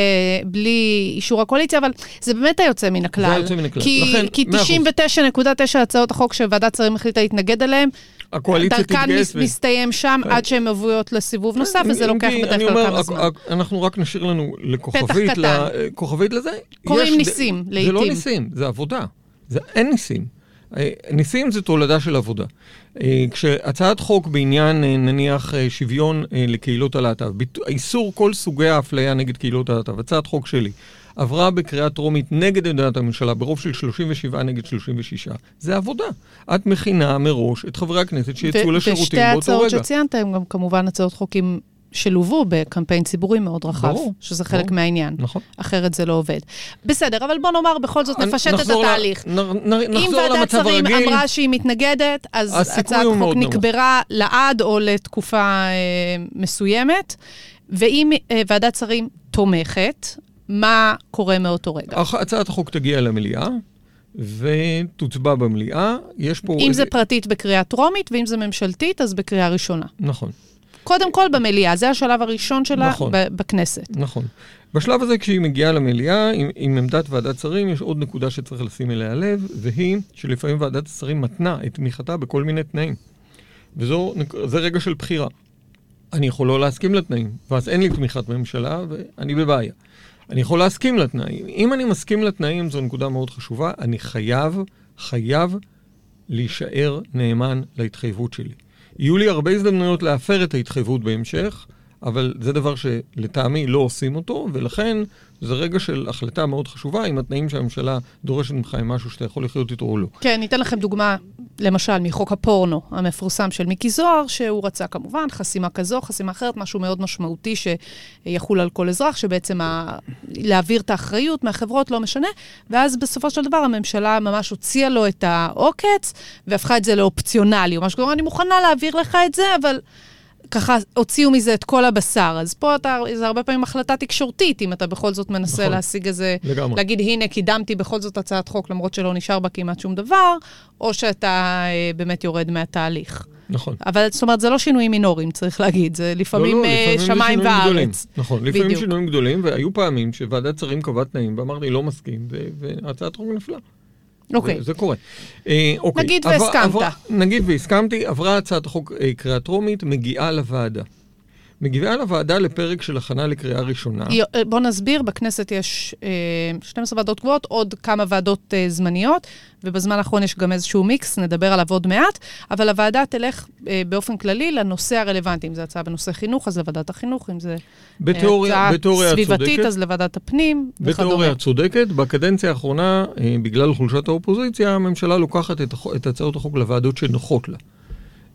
בלי אישור הקואליציה, אבל זה באמת היוצא מן הכלל. זה היוצא מן הכלל. כי תשעים ותשע נקודה תשע הצעות החוק שוועדת שרים החליטה להתנגד אליהם, דרכן מסתיים שם עד שהן מבויות לסיבוב נוסף, וזה לוקח בדרך כלל כמה זמן. אנחנו רק נשאיר לנו לכוכבית לזה. קוראים ניסים, לעתים. זה לא ניסים, זה עבודה. אין ניסים. ניסים זה תולדה של עבודה. כשהצעת חוק בעניין, נניח, שוויון לקהילות הלהט"ב, איסור כל סוגי האפליה נגד קהילות הלהט"ב, הצעת חוק שלי, עברה בקריאה טרומית נגד עמדת הממשלה, ברוב של שלושים ושבע נגד שלושים ושש. זה עבודה. את מכינה מראש את חברי הכנסת שיצאו לשירותים באותו רגע. ושתי ההצעות שציינת הם גם כמובן הצעות חוקים שלובו בקמפיין ציבורי מאוד רחב, ברור, שזה חלק ברור. מהעניין. נכון. אחרת זה לא עובד. בסדר, אבל בוא נאמר, בכל זאת נפשט את התהליך. ל... נ... נ... אם ועדת שרים הרגיל, אמרה שהיא מתנגדת, אז הצעת חוק נקברה לעד או לתקופה אה, מסוימת, ואם אה, ועדת שרים תומכת, מה קורה מאותו רגע? הצעת החוק תגיע למליאה, ותוצבע במליאה. יש פה... אם איזה... זה פרטית בקריאה טרומית, ואם זה ממשלתית, אז בקריאה ראשונה. נכון. קודם כל במליאה, זה השלב הראשון שלה נכון. בכנסת. נכון. בשלב הזה, כשהיא מגיעה למליאה, עם, עם עמדת ועדת שרים, יש עוד נקודה שצריך לשים אליה לב, והיא שלפעמים ועדת השרים מתנה את תמיכתה בכל מיני תנאים. וזו, זה רגע של בחירה. אני יכול לא להסכים לתנאים, ואז אין לי תמיכת ממשלה, ואני בבעיה. אני יכול להסכים לתנאים. אם אני מסכים לתנאים, זו נקודה מאוד חשובה, אני חייב, חייב להישאר נאמן להתחייבות שלי. יהיו לי הרבה הזדמנויות להפר את ההתחייבות בהמשך, אבל זה דבר שלטעמי לא עושים אותו, ולכן זה רגע של החלטה מאוד חשובה, עם התנאים שהממשלה דורשת ממך עם משהו שאתה יכול לחיות איתו או לא. כן, ניתן לכם דוגמה, למשל, מחוק הפורנו המפורסם של מיקי זוהר, שהוא רצה כמובן חסימה כזו, חסימה אחרת, משהו מאוד משמעותי שיחול על כל אזרח, שבעצם ה... להעביר את האחריות מהחברות לא משנה, ואז בסופו של דבר הממשלה ממש הוציאה לו את העוקץ, והפכה את זה לאופציונלי, או משהו כלומר, אני מוכנה להעביר לך את זה, אבל... ככה הוציאו מזה את כל הבשר. אז פה אתה, זה הרבה פעמים החלטה תקשורתית, אם אתה בכל זאת מנסה נכון. להשיג איזה, לגמרי. להגיד, הנה, קידמתי בכל זאת הצעת חוק, למרות שלא נשאר בה כמעט שום דבר, או שאתה אה, באמת יורד מהתהליך. נכון. אבל זאת אומרת, זה לא שינויים מינוריים, צריך להגיד, זה לפעמים, לא, לא, לפעמים שמיים וארץ. גדולים. נכון, לפעמים בדיוק. שינויים גדולים, והיו פעמים שוועדת שרים קבעה תנאים, ואמרתי, לא מסכים, והצעת חוק נפלה. אוקיי. זה, זה קורה. אה, אוקיי. נגיד עבר, והסכמת. עבר, נגיד והסכמתי, עברה הצעת החוק אה, קריאה טרומית, מגיעה לוועדה. מגיעה לוועדה לפרק של הכנה לקריאה ראשונה. בוא נסביר, בכנסת יש אה, שתים עשרה ועדות קבועות, עוד כמה ועדות אה, זמניות, ובזמן האחרון יש גם איזשהו מיקס, נדבר עליו עוד מעט, אבל הוועדה תלך אה, באופן כללי לנושא הרלוונטי. אם זה הצעה בנושא חינוך, אז לוועדת החינוך, אם זה בתיאוריה, הצעה בתיאוריה סביבתית, צודקת, אז לוועדת הפנים וכדומה. בתיאוריה צודקת, בקדנציה האחרונה, אה, בגלל חולשת האופוזיציה, הממשלה לוקחת את, את הצעות החוק לוועדות שנוחות לה.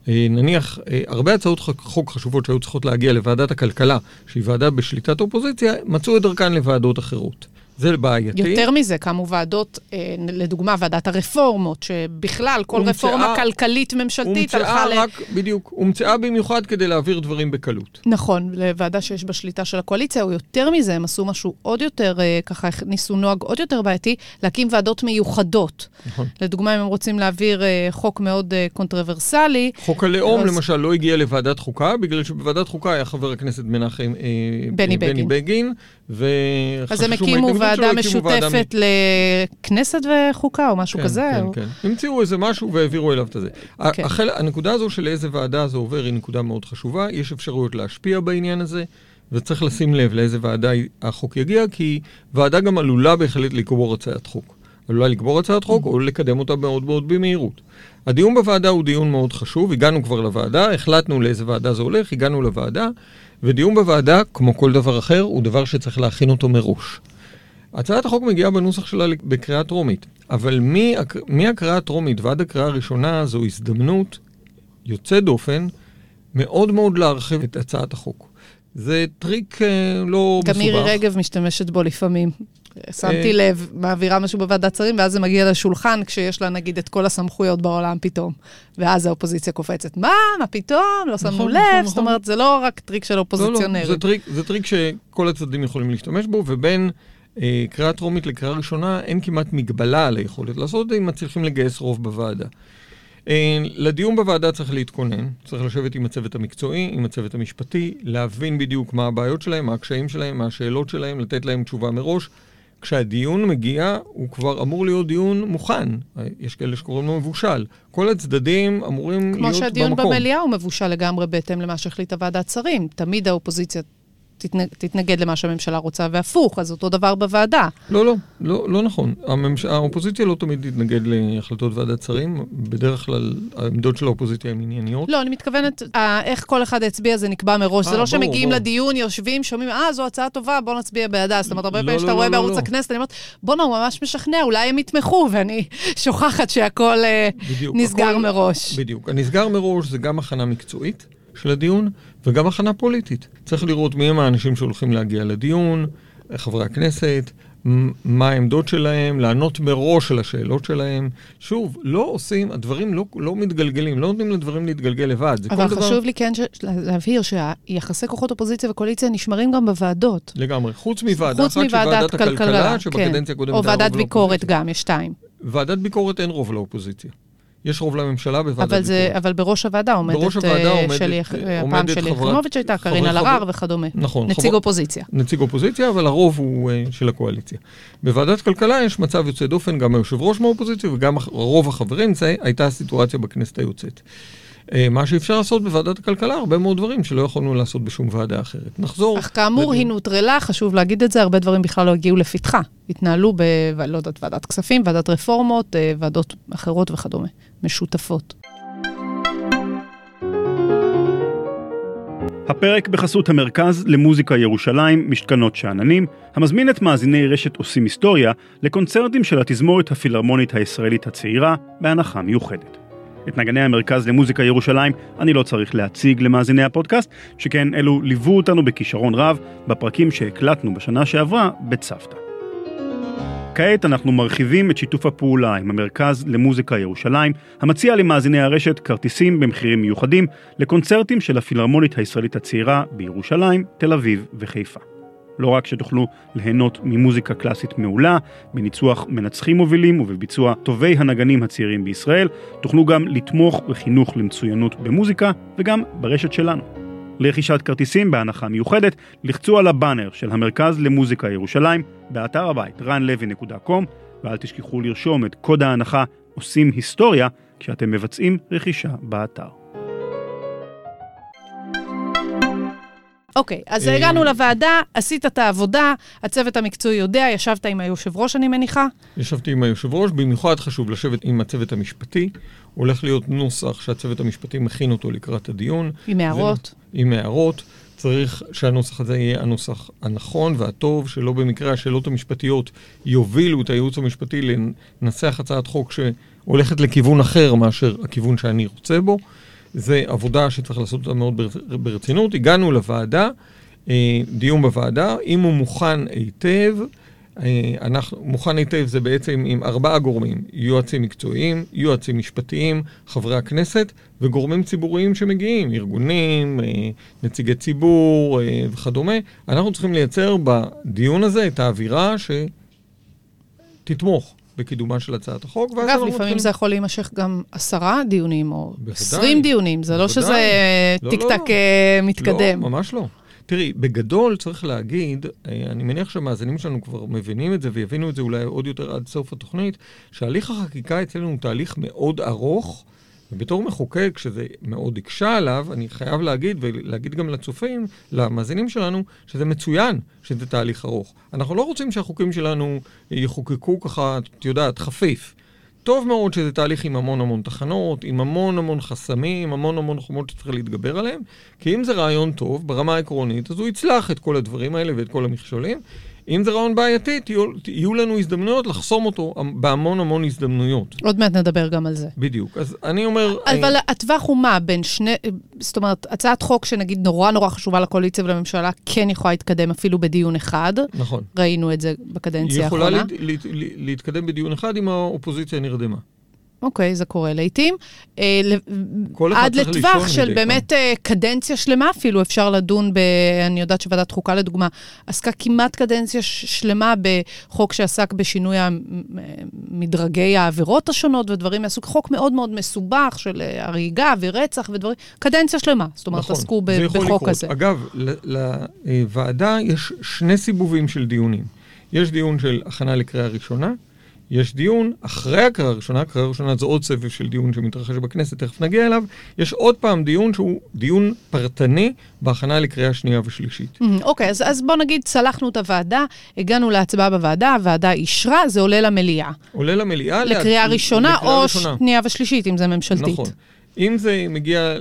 נניח, הרבה הצעות חוק חשובות שהיו צריכות להגיע לוועדת הכלכלה, שהיא ועדה בשליטת אופוזיציה, מצאו את דרכן לוועדות אחרות. זה בעייתי. יותר מזה, קמו ועדות, לדוגמה, ועדת הרפורמות, שבכלל כל רפורמה כלכלית ממשלתית הלכה ל... רק, בדיוק, הומצאה במיוחד כדי להעביר דברים בקלות. נכון, לוועדה שיש בשליטה של הקואליציה, או יותר מזה, הם עשו משהו עוד יותר, ככה ניסו נוהג עוד יותר בעייתי, להקים ועדות מיוחדות. נכון. לדוגמה, אם הם רוצים להעביר חוק מאוד קונטרוורסלי... חוק הלאום, אז... למשל, לא הגיע לוועדת חוקה, בגלל שבוועדת חוקה היה חבר הכנסת מנחם בני בגין. בני בגין, אז הם הקימו ועדה משותפת לכנסת וחוקה או משהו כזה. כן, כן. המציאו איזה משהו והעבירו אליו את זה. הנקודה הזו של איזה ועדה זה עובר היא נקודה מאוד חשובה. יש אפשרויות להשפיע בעניין הזה, וצריך לשים לב לאיזה ועדה החוק יגיע, כי ועדה גם עלולה בהחלט לקבור הצעת חוק. עלולה לקבור הצעת חוק או לקדם אותה מאוד מאוד במהירות. הדיון בוועדה הוא דיון מאוד חשוב. הגענו כבר לוועדה, החלטנו לאיזה ועדה זה הולך, הגענו לוועדה, ודיון בוועדה, כמו כל דבר אחר, הוא דבר שצריך להכין אותו מראש. הצעת החוק מגיעה בנוסח שלה בקריאה טרומית, אבל מהקריאה הטרומית ועד הקריאה הראשונה זו הזדמנות יוצא דופן מאוד מאוד להרחיב את הצעת החוק. זה טריק לא מסובך. גם מירי רגב משתמשת בו לפעמים. שמתי לב, מעבירה משהו בוועדת שרים, ואז זה מגיע לשולחן כשיש לה נגיד את כל הסמכויות בעולם פתאום. ואז האופוזיציה קופצת, מה? מה פתאום? לא שמנו לב. זאת אומרת, זה לא רק טריק של אופוזיציונרים. זה טריק שכל הצדדים יכולים להשתמש בו, ובין קריאה טרומית לקריאה ראשונה, אין כמעט מגבלה על היכולת לעשות, אם מצליחים לגייס רוב בוועדה. לדיון בוועדה צריך להתכונן, צריך לשבת עם הצוות המקצועי, עם הצוות המשפטי, להבין בדיוק מה הבעיות שלהם, מה הקשיים שלהם, מה השאלות שלהם, לתת להם תשובה מראש. כשהדיון מגיע, הוא כבר אמור להיות דיון מוכן. יש כאלה שקוראים לו מבושל. כל הצדדים אמורים להיות במקום. כמו שהדיון במליאה הוא מבושל לגמרי בהתאם למה שהחליטה ועדת שרים. תמיד האופוזיציה תתנגד למה שהממשלה רוצה והפוך, אז אותו דבר בוועדה. לא, לא, לא, לא נכון. הממש... האופוזיציה לא תמיד תתנגד להחלטות ועדת שרים. בדרך כלל העמדות של האופוזיציה הן ענייניות. לא, אני מתכוונת, איך כל אחד יצביע זה נקבע מראש. זה לא שמגיעים לדיון, יושבים, שומעים, אה, זו הצעה טובה, בוא נצביע בעדה. זאת אומרת, הרבה פעמים שאתה רואה בערוץ הכנסת, אני אומרת, בוא נו, ממש משכנע, אולי הם יתמכו, ואני שוכחת שהכל נסגר מראש. בדיוק. הנסגר מראש זה גם הכנה מקצועית של הדיון, וגם הכנה פוליטית. צריך לראות מי הם האנשים שהולכים להגיע לדיון, חברי הכנסת, מה העמדות שלהם, לענות מראש על השאלות שלהם. שוב, לא עושים, הדברים לא, לא מתגלגלים, לא נותנים לדברים להתגלגל לבד. אבל חשוב דבר... לי כן ש... להבהיר שיחסי כוחות אופוזיציה וקואליציה נשמרים גם בוועדות. לגמרי, חוץ מוועדה, חוץ אחת שוועדת הכלכלה, שבקדנציה קודמת או ועדת ביקורת גם, יש שתיים. ועדת ביקורת אין רוב לאופוזיציה. יש רוב לממשלה בוועדת אבל זה, אבל בראש הוועדה עומדת, בראש הוועדה עומדת, שלי, הפעם שלי חמוביץ' הייתה, קרינה אלהרר וכדומה. נכון. נציג חבר... אופוזיציה. נציג אופוזיציה, אבל הרוב הוא uh, של הקואליציה. בוועדת כלכלה יש מצב יוצא דופן, גם היושב ראש מהאופוזיציה, וגם רוב החברים, זה הייתה הסיטואציה בכנסת היוצאת. Uh, מה שאפשר לעשות בוועדת הכלכלה, הרבה מאוד דברים שלא יכולנו לעשות בשום ועדה אחרת. נחזור. אך כאמור, היא נוטרלה, חשוב להגיד את זה, הרבה דברים בכלל לא הגיעו לפתחה. התנהלו ב... לא יודעת, ועדת כספים, ועדת רפורמות, ועדות אחרות וכדומה. משותפות. הפרק בחסות המרכז למוזיקה ירושלים, משכנות שאננים, המזמין את מאזיני רשת עושים היסטוריה לקונצרטים של התזמורת הפילהרמונית הישראלית הצעירה בהנחה מיוחדת. את נגני המרכז למוזיקה ירושלים אני לא צריך להציג למאזיני הפודקאסט, שכן אלו ליוו אותנו בכישרון רב בפרקים שהקלטנו בשנה שעברה בצוותא. כעת אנחנו מרחיבים את שיתוף הפעולה עם המרכז למוזיקה ירושלים, המציע למאזיני הרשת כרטיסים במחירים מיוחדים לקונצרטים של הפילהרמונית הישראלית הצעירה בירושלים, תל אביב וחיפה. לא רק שתוכלו ליהנות ממוזיקה קלאסית מעולה, בניצוח מנצחים מובילים ובביצוע טובי הנגנים הצעירים בישראל, תוכלו גם לתמוך בחינוך למצוינות במוזיקה וגם ברשת שלנו. לרכישת כרטיסים בהנחה מיוחדת, לחצו על הבאנר של המרכז למוזיקה ירושלים באתר הבית רן לוי נקודה קום, ואל תשכחו לרשום את קוד ההנחה עושים היסטוריה כשאתם מבצעים רכישה באתר. אוקיי, אז הגענו לוועדה, עשית את העבודה, הצוות המקצועי יודע, ישבת עם היושב ראש, אני מניחה? ישבתי עם היושב ראש, במיוחד חשוב לשבת עם הצוות המשפטי, הולך להיות נוסח שהצוות המשפטי מכין אותו לקראת הדיון. עם הערות. עם הערות. צריך שהנוסח הזה יהיה הנוסח הנכון והטוב, שלא במקרה השאלות המשפטיות יובילו את הייעוץ המשפטי לנסח הצעת חוק שהולכת לכיוון אחר מאשר הכיוון שאני רוצה בו. זה עבודה שצריך לעשות אותה מאוד ברצינות. הגענו לוועדה, דיון בוועדה, אם הוא מוכן היטב, אנחנו, מוכן היטב זה בעצם עם ארבעה גורמים, יועצים מקצועיים, יועצים משפטיים, חברי הכנסת וגורמים ציבוריים שמגיעים, ארגונים, נציגי ציבור וכדומה. אנחנו צריכים לייצר בדיון הזה את האווירה שתתמוך בקידומה של הצעת החוק. אגב, לפעמים מתחילים... זה יכול להימשך גם עשרה דיונים או עשרים דיונים, זה לא שזה לא, טיק-טק לא, מתקדם. לא, ממש לא. תראי, בגדול צריך להגיד, אני מניח שהמאזינים שלנו כבר מבינים את זה, ויבינו את זה אולי עוד יותר עד סוף התוכנית, שהליך החקיקה אצלנו הוא תהליך מאוד ארוך, ובתור מחוקק, שזה מאוד הקשה עליו, אני חייב להגיד, ולהגיד גם לצופים, למאזינים שלנו, שזה מצוין שזה תהליך ארוך. אנחנו לא רוצים שהחוקים שלנו יחוקקו ככה, את יודעת, חפיף. טוב מאוד שזה תהליך עם המון המון תחנות, עם המון המון חסמים, המון המון חומות שצריך להתגבר עליהם, כי אם זה רעיון טוב, ברמה העקרונית, אז הוא יצלח את כל הדברים האלה ואת כל המכשולים. אם זה רעיון בעייתי, יהיו, יהיו לנו הזדמנויות לחסום אותו בהמון המון הזדמנויות. עוד מעט נדבר גם על זה. בדיוק. אז אני אומר... אבל הטווח הוא מה? בין שני... זאת אומרת, הצעת חוק שנגיד נורא נורא חשובה לקואליציה ולממשלה, כן יכולה להתקדם אפילו בדיון אחד. נכון. ראינו את זה בקדנציה האחרונה. היא יכולה לה, לה, להתקדם בדיון אחד אם האופוזיציה נרדמה. אוקיי, זה קורה לעתים. עד לטווח של באמת קדנציה שלמה אפילו, אפשר לדון ב... אני יודעת שוועדת חוקה לדוגמה, עסקה כמעט קדנציה שלמה בחוק שעסק בשינוי מדרגי העבירות השונות ודברים מהסוג, חוק מאוד מאוד מסובך של הריגה ורצח ודברים, קדנציה שלמה, זאת אומרת, עסקו בחוק הזה. אגב, לוועדה יש שני סיבובים של דיונים. יש דיון של הכנה לקריאה ראשונה, יש דיון אחרי הקריאה הראשונה, הקריאה הראשונה זה עוד סבב של דיון שמתרחש בכנסת, תכף נגיע אליו, יש עוד פעם דיון שהוא דיון פרטני בהכנה לקריאה שנייה ושלישית. אוקיי, אז, אז בוא נגיד, צלחנו את הוועדה, הגענו להצבעה בוועדה, הוועדה אישרה, זה עולה למליאה. עולה למליאה. לקריאה ראשונה או שנייה ושלישית, אם זה ממשלתית. נכון. אם זה מגיע,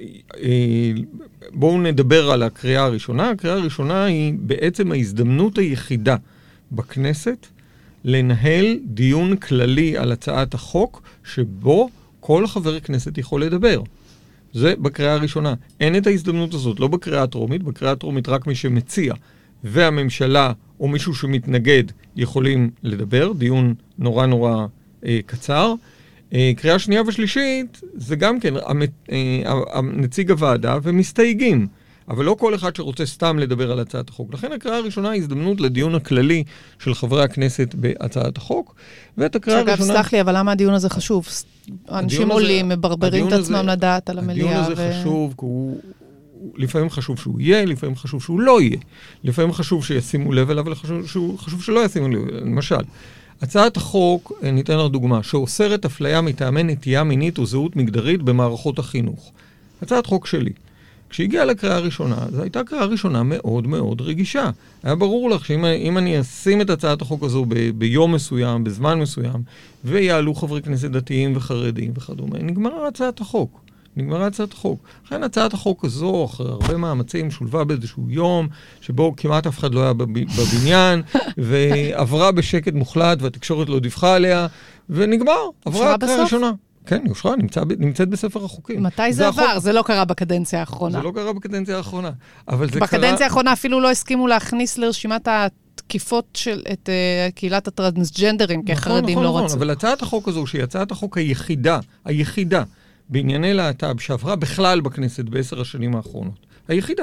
בואו נדבר על הקריאה הראשונה. הקריאה הראשונה היא בעצם ההזדמנות היחידה בכנסת, לנהל דיון כללי על הצעת החוק, שבו כל חבר כנסת יכול לדבר. זה בקריאה הראשונה. אין את ההזדמנות הזאת, לא בקריאה הטרומית, בקריאה הטרומית רק מי שמציע, והממשלה או מישהו שמתנגד יכולים לדבר, דיון נורא נורא אה, קצר. אה, קריאה שנייה ושלישית, זה גם כן אה, נציג הוועדה ומסתייגים. אבל לא כל אחד שרוצה סתם לדבר על הצעת החוק. לכן הקריאה הראשונה היא הזדמנות לדיון הכללי של חברי הכנסת בהצעת החוק, ואת הקריאה הראשונה... אגב, סלח לי, אבל למה הדיון הזה חשוב? אנשים עולים, מברברים את עצמם לדעת על המליאה. הדיון הזה חשוב, כי הוא... לפעמים חשוב שהוא יהיה, לפעמים חשוב שהוא לא יהיה. לפעמים חשוב שישימו לב אליו, אבל חשוב שלא ישימו לב. למשל, הצעת החוק, ניתן לך דוגמה, שאוסרת אפליה מטעמי נטייה מינית או זהות מגדרית במערכות החינוך. הצעת חוק שלי. כשהגיעה לקריאה הראשונה, זו הייתה קריאה ראשונה מאוד מאוד רגישה. היה ברור לך שאם אם אני אשים את הצעת החוק הזו ב, ביום מסוים, בזמן מסוים, ויעלו חברי כנסת דתיים וחרדים וכדומה, נגמרה הצעת החוק. נגמרה הצעת החוק. לכן הצעת החוק הזו, אחרי הרבה מאמצים, שולבה באיזשהו יום, שבו כמעט אף אחד לא היה בבניין, ועברה בשקט מוחלט, והתקשורת לא דיווחה עליה, ונגמר. עברה הקריאה הראשונה. כן, יושרה, נמצא, נמצאת בספר החוקים. מתי זה, זה עבר? החוק... זה לא קרה בקדנציה האחרונה. זה לא קרה בקדנציה האחרונה. אבל זה בקדנציה קרה... האחרונה אפילו לא הסכימו להכניס לרשימת התקיפות של את uh, קהילת הטרנסג'נדרים, כי החרדים נכון, לא נכון, רצו. אבל הצעת החוק הזו, שהיא הצעת החוק היחידה, היחידה, בענייני להט"ב, שעברה בכלל בכנסת בעשר השנים האחרונות. היחידה.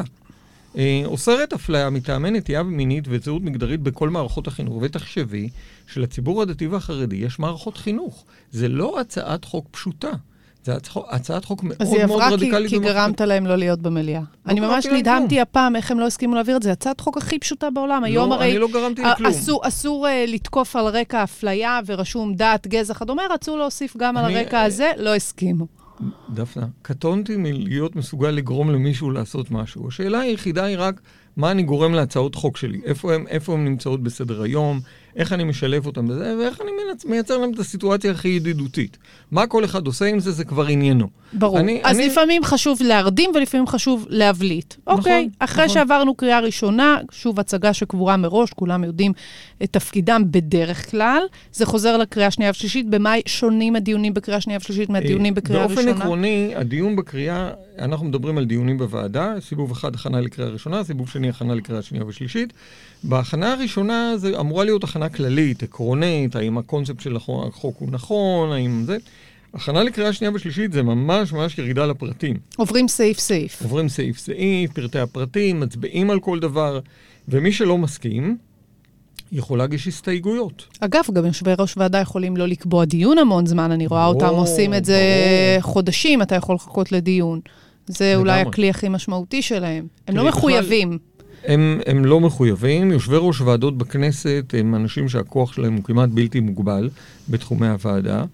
אוסרת אפליה מטעמי נטייה מינית וזהות מגדרית בכל מערכות החינוך. ותחשבי שלציבור הדתי והחרדי יש מערכות חינוך. זה לא הצעת חוק פשוטה. זה הצעת חוק מאוד מאוד רדיקלית. אז היא עברה כי, כי גרמת להם לא להיות במליאה. לא אני ממש נדהמתי הפעם איך הם לא הסכימו להעביר את זה. הצעת חוק הכי פשוטה בעולם. היום לא, הרי אני לא גרמתי לכלום. אסור, אסור uh, לתקוף על רקע אפליה ורשום דת, גזע, כדומה. רצו להוסיף גם אני, על הרקע uh, הזה, לא הסכימו. דפנה, קטונתי מלהיות מסוגל לגרום למישהו לעשות משהו. השאלה היחידה היא רק מה אני גורם להצעות חוק שלי. איפה הם, איפה הם נמצאות בסדר היום, איך אני משלב אותם בזה, ואיך אני מייצר להם את הסיטואציה הכי ידידותית. מה כל אחד עושה עם זה, זה כבר עניינו. ברור. אני, אז אני... לפעמים חשוב להרדים, ולפעמים חשוב להבליט. נכון, אוקיי, אחרי נכון. שעברנו קריאה ראשונה, שוב הצגה שקבורה מראש, כולם יודעים את תפקידם בדרך כלל, זה חוזר לקריאה שנייה ושלישית, במה שונים הדיונים בקריאה שנייה ושלישית מהדיונים בקריאה ראשונה? באופן עקרוני, הדיון בקריאה, אנחנו מדברים על דיונים בוועדה, סיבוב אחד הכנה לקריאה ראשונה, סיבוב שני הכנה לקריאה שנייה ושלישית. בהכנה הראשונה זה אמורה להיות הכנה כללית, עקרונית, האם הקונספט של החוק הוא נכון, האם זה... הכנה לקריאה שנייה ושלישית זה ממש ממש ירידה לפרטים. עוברים סעיף סעיף. עוברים סעיף סעיף, פרטי הפרטים, מצביעים על כל דבר, ומי שלא מסכים, יכול להגיש הסתייגויות. אגב, גם יושבי ראש ועדה יכולים לא לקבוע דיון המון זמן, אני רואה אותם עושים את זה חודשים, אתה יכול לחכות לדיון. זה אולי הכלי הכי משמעותי שלהם. הם לא מחויבים. הם, הם לא מחויבים. יושבי ראש ועדות בכנסת הם אנשים שהכוח שלהם הוא כמעט בלתי מוגבל בתחומי הוועדה,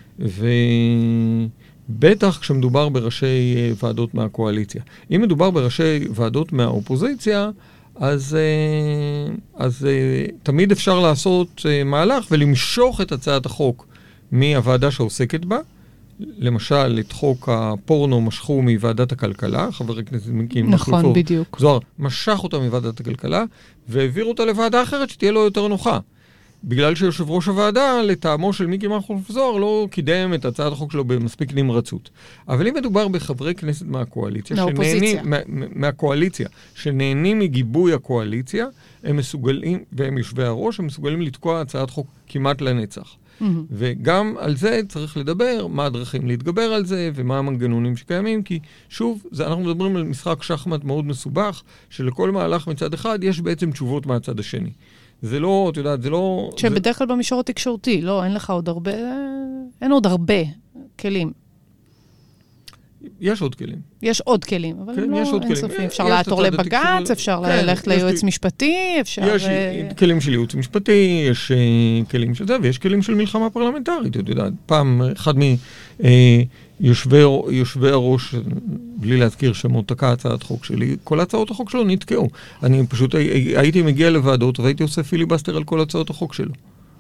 ובטח כשמדובר בראשי ועדות מהקואליציה. אם מדובר בראשי ועדות מהאופוזיציה, אז, אז תמיד אפשר לעשות מהלך ולמשוך את הצעת החוק מהוועדה שעוסקת בה. למשל, את חוק הפורנו משכו מוועדת הכלכלה, חבר הכנסת מקים נכון, מחלופו, בדיוק. זוהר, משך אותה מוועדת הכלכלה, והעביר אותה לוועדה אחרת שתהיה לו יותר נוחה. בגלל שיושב ראש הוועדה, לטעמו של מיקי מכלוף זוהר, לא קידם את הצעת החוק שלו במספיק נמרצות. אבל אם מדובר בחברי כנסת מהקואליציה, שנהנים, מה, מהקואליציה, שנהנים מגיבוי הקואליציה, הם מסוגלים, והם יושבי הראש, הם מסוגלים לתקוע הצעת חוק כמעט לנצח. Mm-hmm. וגם על זה צריך לדבר, מה הדרכים להתגבר על זה, ומה המנגנונים שקיימים, כי שוב, זה, אנחנו מדברים על משחק שחמט מאוד מסובך, שלכל מהלך מצד אחד יש בעצם תשובות מהצד השני. זה לא, אתה יודעת, זה לא... שבדרך כלל זה... במישור התקשורתי, לא, אין לך עוד הרבה, אין עוד הרבה כלים. יש עוד כלים. יש עוד כלים, אבל כן, לא אינסופי. אפשר לעתור לבג"ץ, אפשר כן, ללכת ליועץ משפטי, אפשר... יש כלים של ייעוץ משפטי, יש כלים של זה, ויש כלים של מלחמה פרלמנטרית. אתה יודע, פעם אחד מיושבי הראש, בלי להזכיר שמות, תקע הצעת חוק שלי, כל הצעות החוק שלו נתקעו. אני פשוט הייתי מגיע לוועדות, והייתי עושה פיליבסטר על כל הצעות החוק שלו.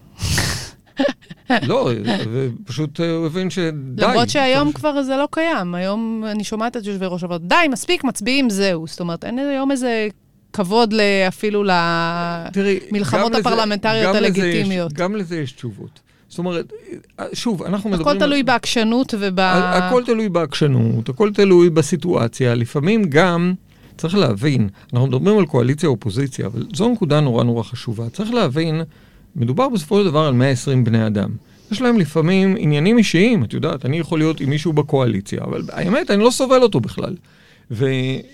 לא, ופשוט הוא הבין שדי. למרות שהיום כבר זה לא קיים. היום אני שומעת את יושבי ראש הוועדה, די, מספיק, מצביעים, זהו. זאת אומרת, אין היום איזה כבוד אפילו למלחמות הפרלמנטריות הלגיטימיות. גם לזה יש תשובות. זאת אומרת, שוב, אנחנו מדברים... הכל תלוי בעקשנות וב... הכל תלוי בעקשנות, הכל תלוי בסיטואציה. לפעמים גם, צריך להבין, אנחנו מדברים על קואליציה אופוזיציה, אבל זו נקודה נורא נורא חשובה. צריך להבין, מדובר בסופו של דבר על מאה ועשרים בני אדם. יש להם לפעמים עניינים אישיים, את יודעת, אני יכול להיות עם מישהו בקואליציה, אבל האמת, אני לא סובל אותו בכלל. ו...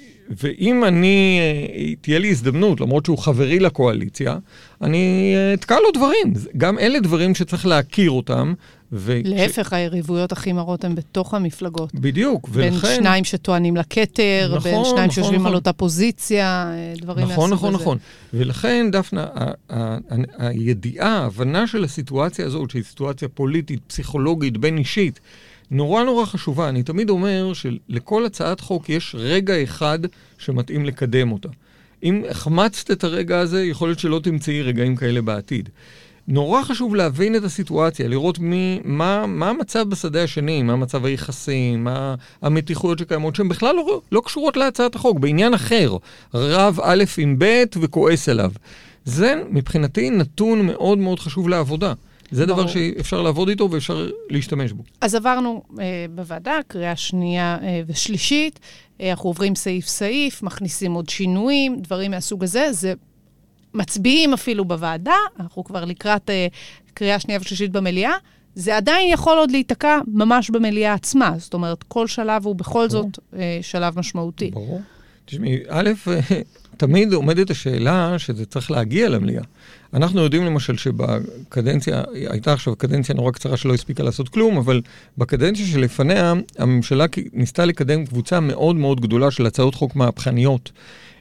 ואם אני, תהיה לי הזדמנות, למרות שהוא חברי לקואליציה, אני אתקע לו דברים. גם אלה דברים שצריך להכיר אותם. ו... להפך, היריבויות הכי מרות הן בתוך המפלגות. בדיוק, ולכן... בין שניים שטוענים לכתר, נכון, בין שניים נכון, שיושבים נכון. על אותה פוזיציה, דברים נכון, מהסוג נכון, הזה. נכון, נכון. ולכן, דפנה, ה- ה- ה- הידיעה, ההבנה של הסיטואציה הזאת, שהיא סיטואציה פוליטית, פסיכולוגית, בין אישית, נורא נורא חשובה. אני תמיד אומר שלכל הצעת חוק יש רגע אחד שמתאים לקדם אותה. אם החמצת את הרגע הזה, יכול להיות שלא תמצאי רגעים כאלה בעתיד. נורא חשוב להבין את הסיטואציה, לראות מי, מה, מה המצב בשדה השני, מה המצב היחסים, מה המתיחויות שקיימות, שהן בכלל לא, לא קשורות להצעת החוק, בעניין אחר, רב א' עם ב' וכועס עליו. זה מבחינתי נתון מאוד מאוד חשוב לעבודה. זה ברור. דבר שאפשר לעבוד איתו ואפשר להשתמש בו. אז עברנו אה, בוועדה, קריאה שנייה אה, ושלישית, אה, אנחנו עוברים סעיף סעיף, מכניסים עוד שינויים, דברים מהסוג הזה, זה מצביעים אפילו בוועדה, אנחנו כבר לקראת אה, קריאה שנייה ושלישית במליאה, זה עדיין יכול עוד להיתקע ממש במליאה עצמה, זאת אומרת, כל שלב הוא בכל ברור. זאת אה, שלב משמעותי. ברור. תשמעי, א', תמיד עומדת השאלה שזה צריך להגיע למליאה. אנחנו יודעים למשל שבקדנציה, הייתה עכשיו קדנציה נורא קצרה שלא הספיקה לעשות כלום, אבל בקדנציה שלפניה, הממשלה ניסתה לקדם קבוצה מאוד מאוד גדולה של הצעות חוק מהפכניות.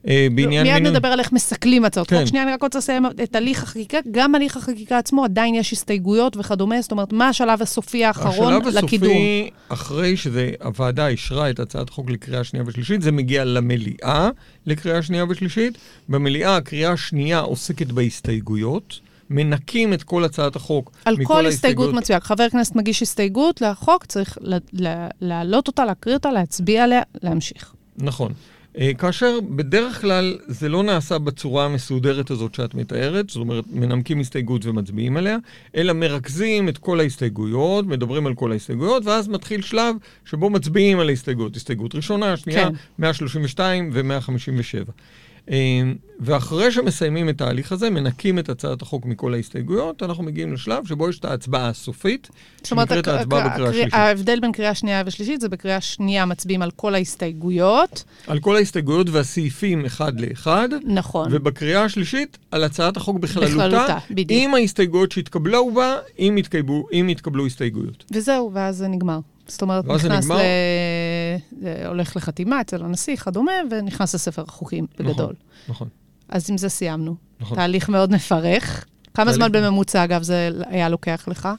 מיד נדבר על איך מסכלים הצעות חוק. שנייה, אני רק רוצה לסיים את הליך החקיקה. גם הליך החקיקה עצמו עדיין יש הסתייגויות וכדומה. זאת אומרת, מה השלב הסופי האחרון לקידום? השלב הסופי, אחרי שהוועדה אישרה את הצעת החוק לקריאה שנייה ושלישית, זה מגיע למליאה לקריאה שנייה ושלישית. במליאה הקריאה השנייה עוסקת בהסתייגויות, מנקים את כל הצעת החוק. על כל הסתייגות מצביע. חבר כנסת מגיש הסתייגות לחוק, צריך להעלות אותה, להקריא אותה, להצביע עליה, להמשיך. נכון. כאשר בדרך כלל זה לא נעשה בצורה המסודרת הזאת שאת מתארת, זאת אומרת, מנמקים הסתייגות ומצביעים עליה, אלא מרכזים את כל ההסתייגויות, מדברים על כל ההסתייגויות, ואז מתחיל שלב שבו מצביעים על ההסתייגות. הסתייגות ראשונה, שנייה, כן. מאה שלושים ושתיים ו-מאה חמישים ושבע. ואחרי שמסיימים את ההליך הזה, מנקים את הצעת החוק מכל ההסתייגויות, אנחנו מגיעים לשלב שבו יש את ההצבעה הסופית, שנקראת ההצבעה בקריאה שלישית. ההבדל בין קריאה שנייה ושלישית, זה בקריאה שנייה מצביעים על כל ההסתייגויות. על כל ההסתייגויות והסעיפים אחד לאחד. נכון. ובקריאה השלישית, על הצעת החוק בכללותה, עם ההסתייגויות שהתקבלו בה, אם יתקבלו, אם יתקבלו הסתייגויות. וזהו, ואז זה נגמר. זאת אומרת, נכנס ל... הולך לחתימה אצל הנשיא, כדומה, ונכנס לספר החוקים בגדול. נכון, נכון. אז עם זה סיימנו. נכון. תהליך מאוד מפרך. כמה זמן בממוצע, אגב, זה היה לוקח לך?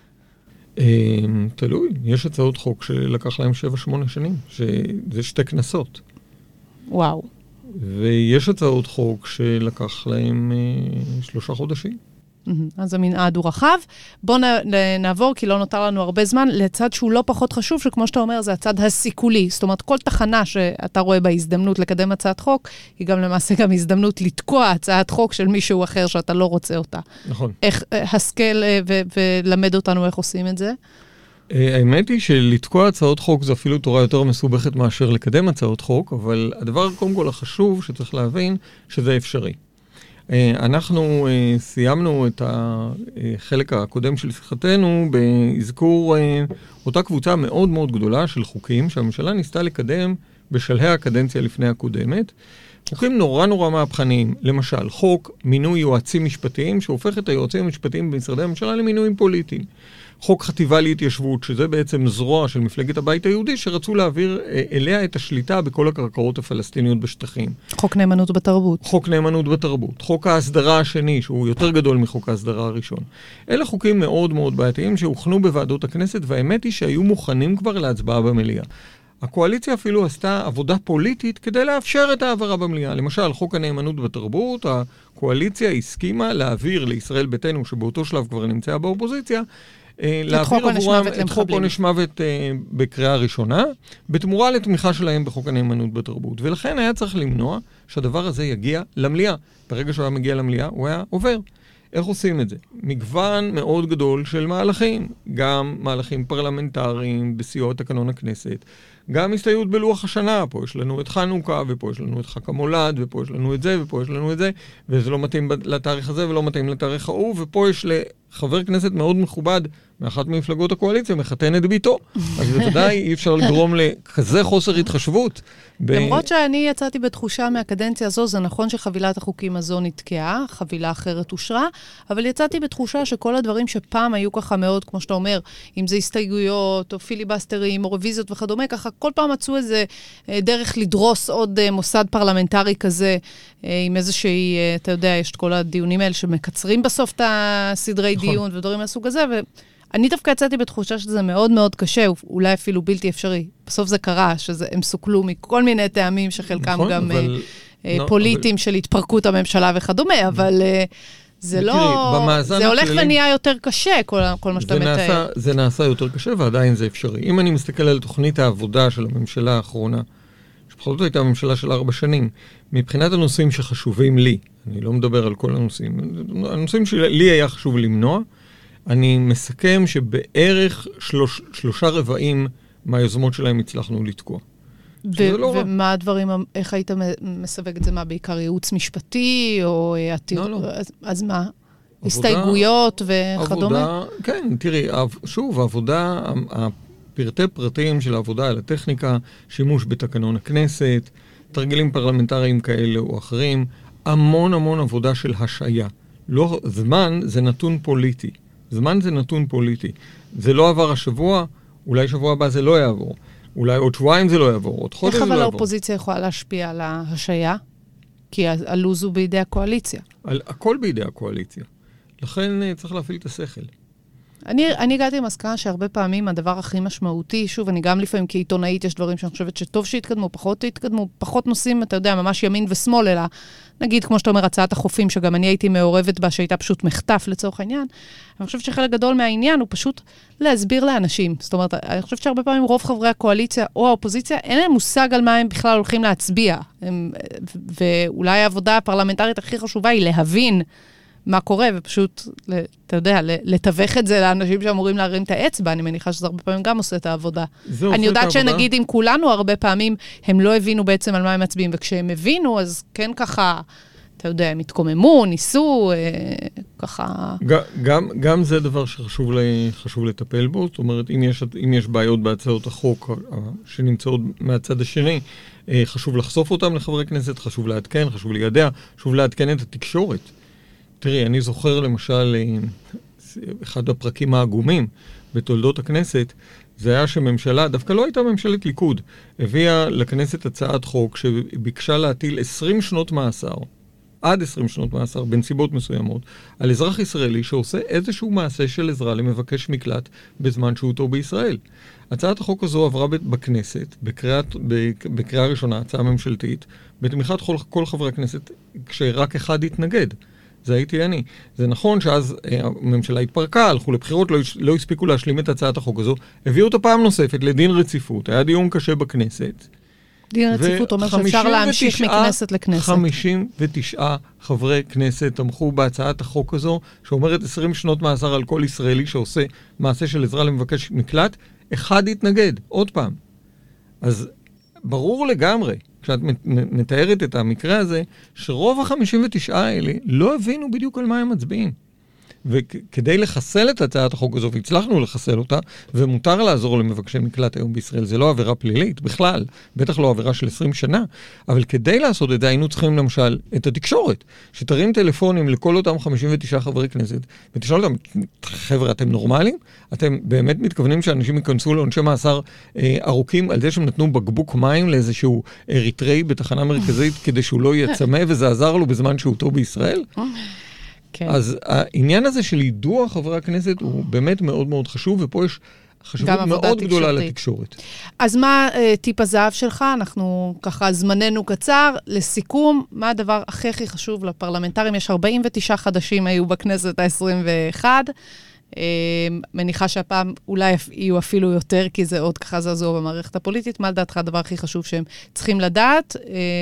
תלוי. יש הצעות חוק שלקח להם שבע, שמונה שנים, שזה שתי כנסות. וואו. ויש הצעות חוק שלקח להם שלושה חודשים. אז המנעד הוא רחב. בואו נעבור, כי לא נותר לנו הרבה זמן, לצד שהוא לא פחות חשוב, שכמו שאתה אומר, זה הצד הסיכולי. זאת אומרת, כל תחנה שאתה רואה בה הזדמנות לקדם הצעת חוק, היא גם למעשה גם הזדמנות לתקוע הצעת חוק של מישהו אחר שאתה לא רוצה אותה. נכון. איך השכל ולמד אותנו איך עושים את זה? האמת היא שלתקוע הצעות חוק זה אפילו תורה יותר מסובכת מאשר לקדם הצעות חוק, אבל הדבר קודם כל החשוב שצריך להבין שזה אפשרי. אנחנו סיימנו את החלק הקודם של שיחתנו בהזכור אותה קבוצה מאוד מאוד גדולה של חוקים שהממשלה ניסתה לקדם בשלהי הקדנציה לפני הקודמת. חוקים נורא נורא מהפכניים, למשל חוק מינוי יועצים משפטיים שהופך את היועצים המשפטיים במשרדי הממשלה למינויים פוליטיים. חוק חטיבה להתיישבות, שזה בעצם זרוע של מפלגת הבית היהודי, שרצו להעביר אליה את השליטה בכל הקרקעות הפלסטיניות בשטחים. חוק נאמנות בתרבות. חוק נאמנות בתרבות. חוק ההסדרה השני, שהוא יותר גדול מחוק ההסדרה הראשון. אלה חוקים מאוד מאוד בעייתיים שהוכנו בוועדות הכנסת, והאמת היא שהיו מוכנים כבר להצבעה במליאה. הקואליציה אפילו עשתה עבודה פוליטית כדי לאפשר את העברה במליאה. למשל, חוק הנאמנות בתרבות, הקואליציה הסכימה להעביר לישראל ביתנו, שבאותו שלב כבר נמצאה באופוזיציה, להעביר עבורם את חוק עונש מוות בקריאה ראשונה, בתמורה לתמיכה שלהם בחוק הנאמנות בתרבות. ולכן היה צריך למנוע שהדבר הזה יגיע למליאה. ברגע שהוא היה מגיע למליאה, הוא היה עובר. איך עושים את זה? מגוון מאוד גדול של מהלכים, גם מהלכים פרלמנטריים בסיוע תקנון הכנסת, גם הסתייעות בלוח השנה, פה יש לנו את חנוכה, ופה יש לנו את חג המולד, ופה יש לנו את זה, ופה יש לנו את זה, וזה לא מתאים לתאריך הזה ולא מתאים לתאריך ההוא, ופה יש לחבר כנסת מאוד מכובד, מאחת ממפלגות הקואליציה, מחתן את ביתו. אז בוודאי אי אפשר לגרום לכזה חוסר התחשבות. למרות שאני יצאתי בתחושה מהקדנציה הזו, זה נכון שחבילת החוקים הזו נתקעה, חבילה אחרת אושרה, אבל יצאתי בתחושה שכל הדברים שפעם היו ככה מאוד, כמו שאתה אומר, אם זה הסתייגויות, או פיליבסטרים, או רוויזיות וכדומה, ככה כל פעם מצאו איזה דרך לדרוס עוד מוסד פרלמנטרי כזה, עם איזושהי, אתה יודע, יש את כל הדיונים האלה שמקצרים בסוף את הסדרי דיון ודברים מהסוג הזה, ואני דווקא יצאתי בתחושה שזה מאוד מאוד קשה, אולי אפילו בלתי אפשרי. בסוף זה קרה, שהם סוכלו מכל מיני טעמים שחלקם גם פוליטיים של התפרקות הממשלה וכדומה, אבל זה לא, זה הולך ונהיה יותר קשה, כל מה שאתה מתאר. זה נעשה יותר קשה ועדיין זה אפשרי. אם אני מסתכל על תוכנית העבודה של הממשלה האחרונה, שבכל זאת הייתה הממשלה של ארבע שנים, מבחינת הנושאים שחשובים לי, אני לא מדבר על כל הנושאים, הנושאים שלי היה חשוב למנוע, אני מסכם שבערך שלוש, שלושה רבעים מהיוזמות שלהם הצלחנו לתקוע. ו- לא ומה הדברים, איך היית מסווג את זה? מה, בעיקר ייעוץ משפטי, או עתיר? לא, לא. אז, אז מה? עבודה, הסתייגויות וכדומה? עבודה, כן, תראי, שוב, העבודה, הפרטי פרטים של העבודה על הטכניקה, שימוש בתקנון הכנסת, תרגילים פרלמנטריים כאלה או אחרים, המון המון עבודה של השעיה. לא, זמן זה נתון פוליטי. זמן זה נתון פוליטי. זה לא עבר השבוע, אולי שבוע הבא זה לא יעבור. אולי עוד שבועיים זה לא יעבור, עוד חודש זה לא יעבור. איך אבל האופוזיציה יכולה להשפיע על ההשעיה? כי הלוז הוא בידי הקואליציה. על, הכל בידי הקואליציה. לכן צריך להפעיל את השכל. אני, אני הגעתי למסקנה שהרבה פעמים הדבר הכי משמעותי, שוב, אני גם לפעמים כעיתונאית, יש דברים שאני חושבת שטוב שהתקדמו, פחות התקדמו, פחות נושאים, אתה יודע, ממש ימין ושמאל, אלא נגיד, כמו שאתה אומר, הצעת החופים, שגם אני הייתי מעורבת בה, שהייתה פשוט מחטף לצורך העניין. אני חושבת שחלק גדול מהעניין הוא פשוט להסביר לאנשים. זאת אומרת, אני חושבת שהרבה פעמים רוב חברי הקואליציה או האופוזיציה, אין להם מושג על מה הם בכלל הולכים להצביע. הם, ואולי העבודה הפרלמנטרית הכי חשובה היא להבין מה קורה, ופשוט, אתה יודע, לתווך את זה לאנשים שאמורים להרים את האצבע, אני מניחה שזה הרבה פעמים גם עושה את העבודה. אני יודעת שנגיד עם כולנו, הרבה פעמים הם לא הבינו בעצם על מה הם מצביעים, וכשהם הבינו, אז כן ככה, אתה יודע, הם התקוממו, ניסו, ככה... גם, גם זה דבר שחשוב חשוב לטפל בו, זאת אומרת, אם יש, אם יש בעיות בהצעות החוק שנמצאות מהצד השני, חשוב לחשוף אותם לחברי כנסת, חשוב לעדכן, חשוב לידע, חשוב לעדכן את התקשורת. תראי, אני זוכר למשל, אחד הפרקים העגומים בתולדות הכנסת, זה היה שממשלה, דווקא לא הייתה ממשלת ליכוד, הביאה לכנסת הצעת חוק שביקשה להטיל עשרים שנות מאסר, עד עשרים שנות מאסר, בנסיבות מסוימות, על אזרח ישראלי שעושה איזשהו מעשה של עזרה למבקש מקלט בזמן שהותו בישראל. הצעת החוק הזו עברה בכנסת, בקריאה, בקריאה ראשונה, הצעה ממשלתית, בתמיכת כל, כל חברי הכנסת, כשרק אחד התנגד. זה הייתי אני. זה נכון שאז הממשלה התפרקה, הלכו לבחירות, לא, לא הספיקו להשלים את הצעת החוק הזו, הביאו אותה פעם נוספת לדין רציפות, היה דיון קשה בכנסת. דין רציפות אומר שאפשר להמשיך מכנסת לכנסת. חמישים ותשעה חברי כנסת תמכו בהצעת החוק הזו, שאומרת עשרים שנות מאסר על כל ישראלי שעושה מעשה של עזרה למבקש מקלט, אחד התנגד, עוד פעם. אז ברור לגמרי, כשאת מתארת את המקרה הזה, שרוב ה-חמישים ותשעה האלה לא הבינו בדיוק על מה הם מצביעים. וכדי לחסל את הצעת החוק הזו, והצלחנו לחסל אותה, ומותר לעזור למבקשי מקלט היום בישראל, זה לא עבירה פלילית בכלל, בטח לא עבירה של עשרים שנה, אבל כדי לעשות את זה, היינו צריכים למשל את התקשורת, שתרים טלפונים לכל אותם חמישים ותשעה חברי כנסת, ותשאל אותם, חבר'ה, אתם נורמליים? אתם באמת מתכוונים שאנשים ייכנסו לעונשי מאסר אה, ארוכים, על זה שהם נתנו בקבוק מים לאיזשהו אריתראי בתחנה מרכזית, כדי שהוא לא יצמא, וזה עזר לו בזמן שהותו בישראל? כן. אז העניין הזה של יידוע חברי הכנסת הוא באמת מאוד מאוד חשוב, ופה יש חשיבות מאוד גדולה לתקשורת. אז מה טיפ הזהב שלך? אנחנו ככה, זמננו קצר. לסיכום, מה הדבר הכי הכי חשוב לפרלמנטרים? יש ארבעים ותשעה חדשים היו בכנסת ה-עשרים ואחת. מניחה שהפעם אולי יהיו אפילו יותר, כי זה עוד ככה זעזוע במערכת הפוליטית. מה לדעתך הדבר הכי חשוב שהם צריכים לדעת?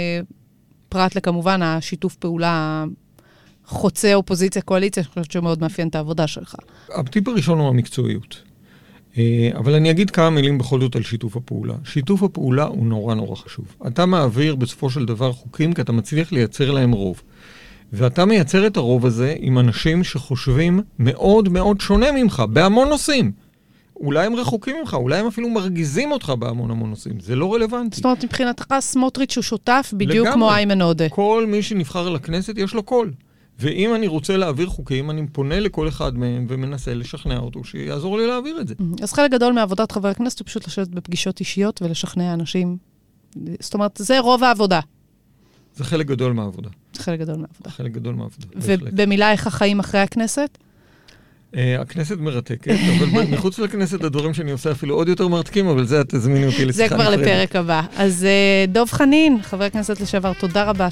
פרט לכמובן השיתוף פעולה חוצה אופוזיציה, קואליציה, אני חושבת שמאוד מאפיין את העבודה שלך. הטיפ הראשון הוא המקצועיות. אבל אני אגיד כמה מילים בכל זאת על שיתוף הפעולה. שיתוף הפעולה הוא נורא נורא חשוב. אתה מעביר בסופו של דבר חוקים, כי אתה מצליח לייצר להם רוב. ואתה מייצר את הרוב הזה עם אנשים שחושבים מאוד מאוד שונה ממך, בהמון נושאים. אולי הם רחוקים ממך, אולי הם אפילו מרגיזים אותך בהמון המון נושאים. זה לא רלוונטי. זאת אומרת, מבחינתך סמוטריץ' הוא שותף בדיוק לגמרי. כמו איימן עודה. כל מי שנבחר לכנסת יש לו קול. ואם אני רוצה להעביר חוקים, אני פונה לכל אחד מהם ומנסה לשכנע אותו שיעזור לי להעביר את זה. אז חלק גדול מעבודת חבר הכנסת הוא פשוט לשבת בפגישות אישיות ולשכנע אנשים. זאת אומרת, זה רוב העבודה. זה חלק גדול מהעבודה. זה חלק גדול מהעבודה. חלק גדול מהעבודה. ובמילה, איך החיים אחרי הכנסת? הכנסת מרתקת, אבל מחוץ לכנסת הדברים שאני עושה אפילו עוד יותר מרתקים, אבל זה תזמיני אותי לשיחה נפרדת. זה כבר לפרק הבא. אז דוב חנין, חבר הכנסת לשעבר, תודה רבה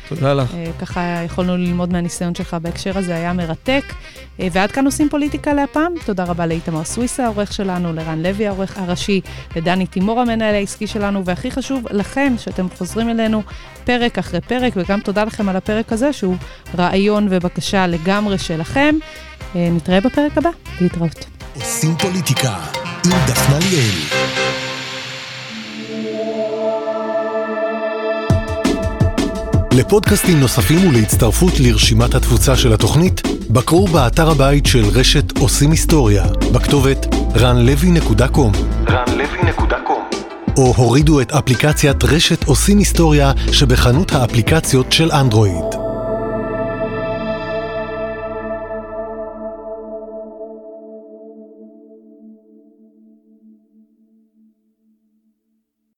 שככה יכולנו ללמוד מהניסיון שלך בהקשר הזה, היה מרתק. ועד כאן עושים פוליטיקה להפעם. תודה רבה לאיתמר סוויסה, העורך שלנו, לרן לוי, העורך הראשי, לדני תימור, המנהל העסקי שלנו, והכי חשוב לכם שאתם חוזרים אלינו פרק אחרי פרק, וגם תודה לכם על הפרק הזה, שהוא רעיון ובקשה לגמרי שלכם. נתראה בפרק הבא, להתראות. עושים פוליטיקה עם דפנה ליאל. לפודקאסטים נוספים ולהצטרפות לרשימת התפוצה של התוכנית, בקרו באתר הבית של רשת עושים היסטוריה, בכתובת רן לוי נקודה קום. רן לוי נקודה קום. או הורידו את אפליקציית רשת עושים היסטוריה שבחנות האפליקציות של אנדרואיד.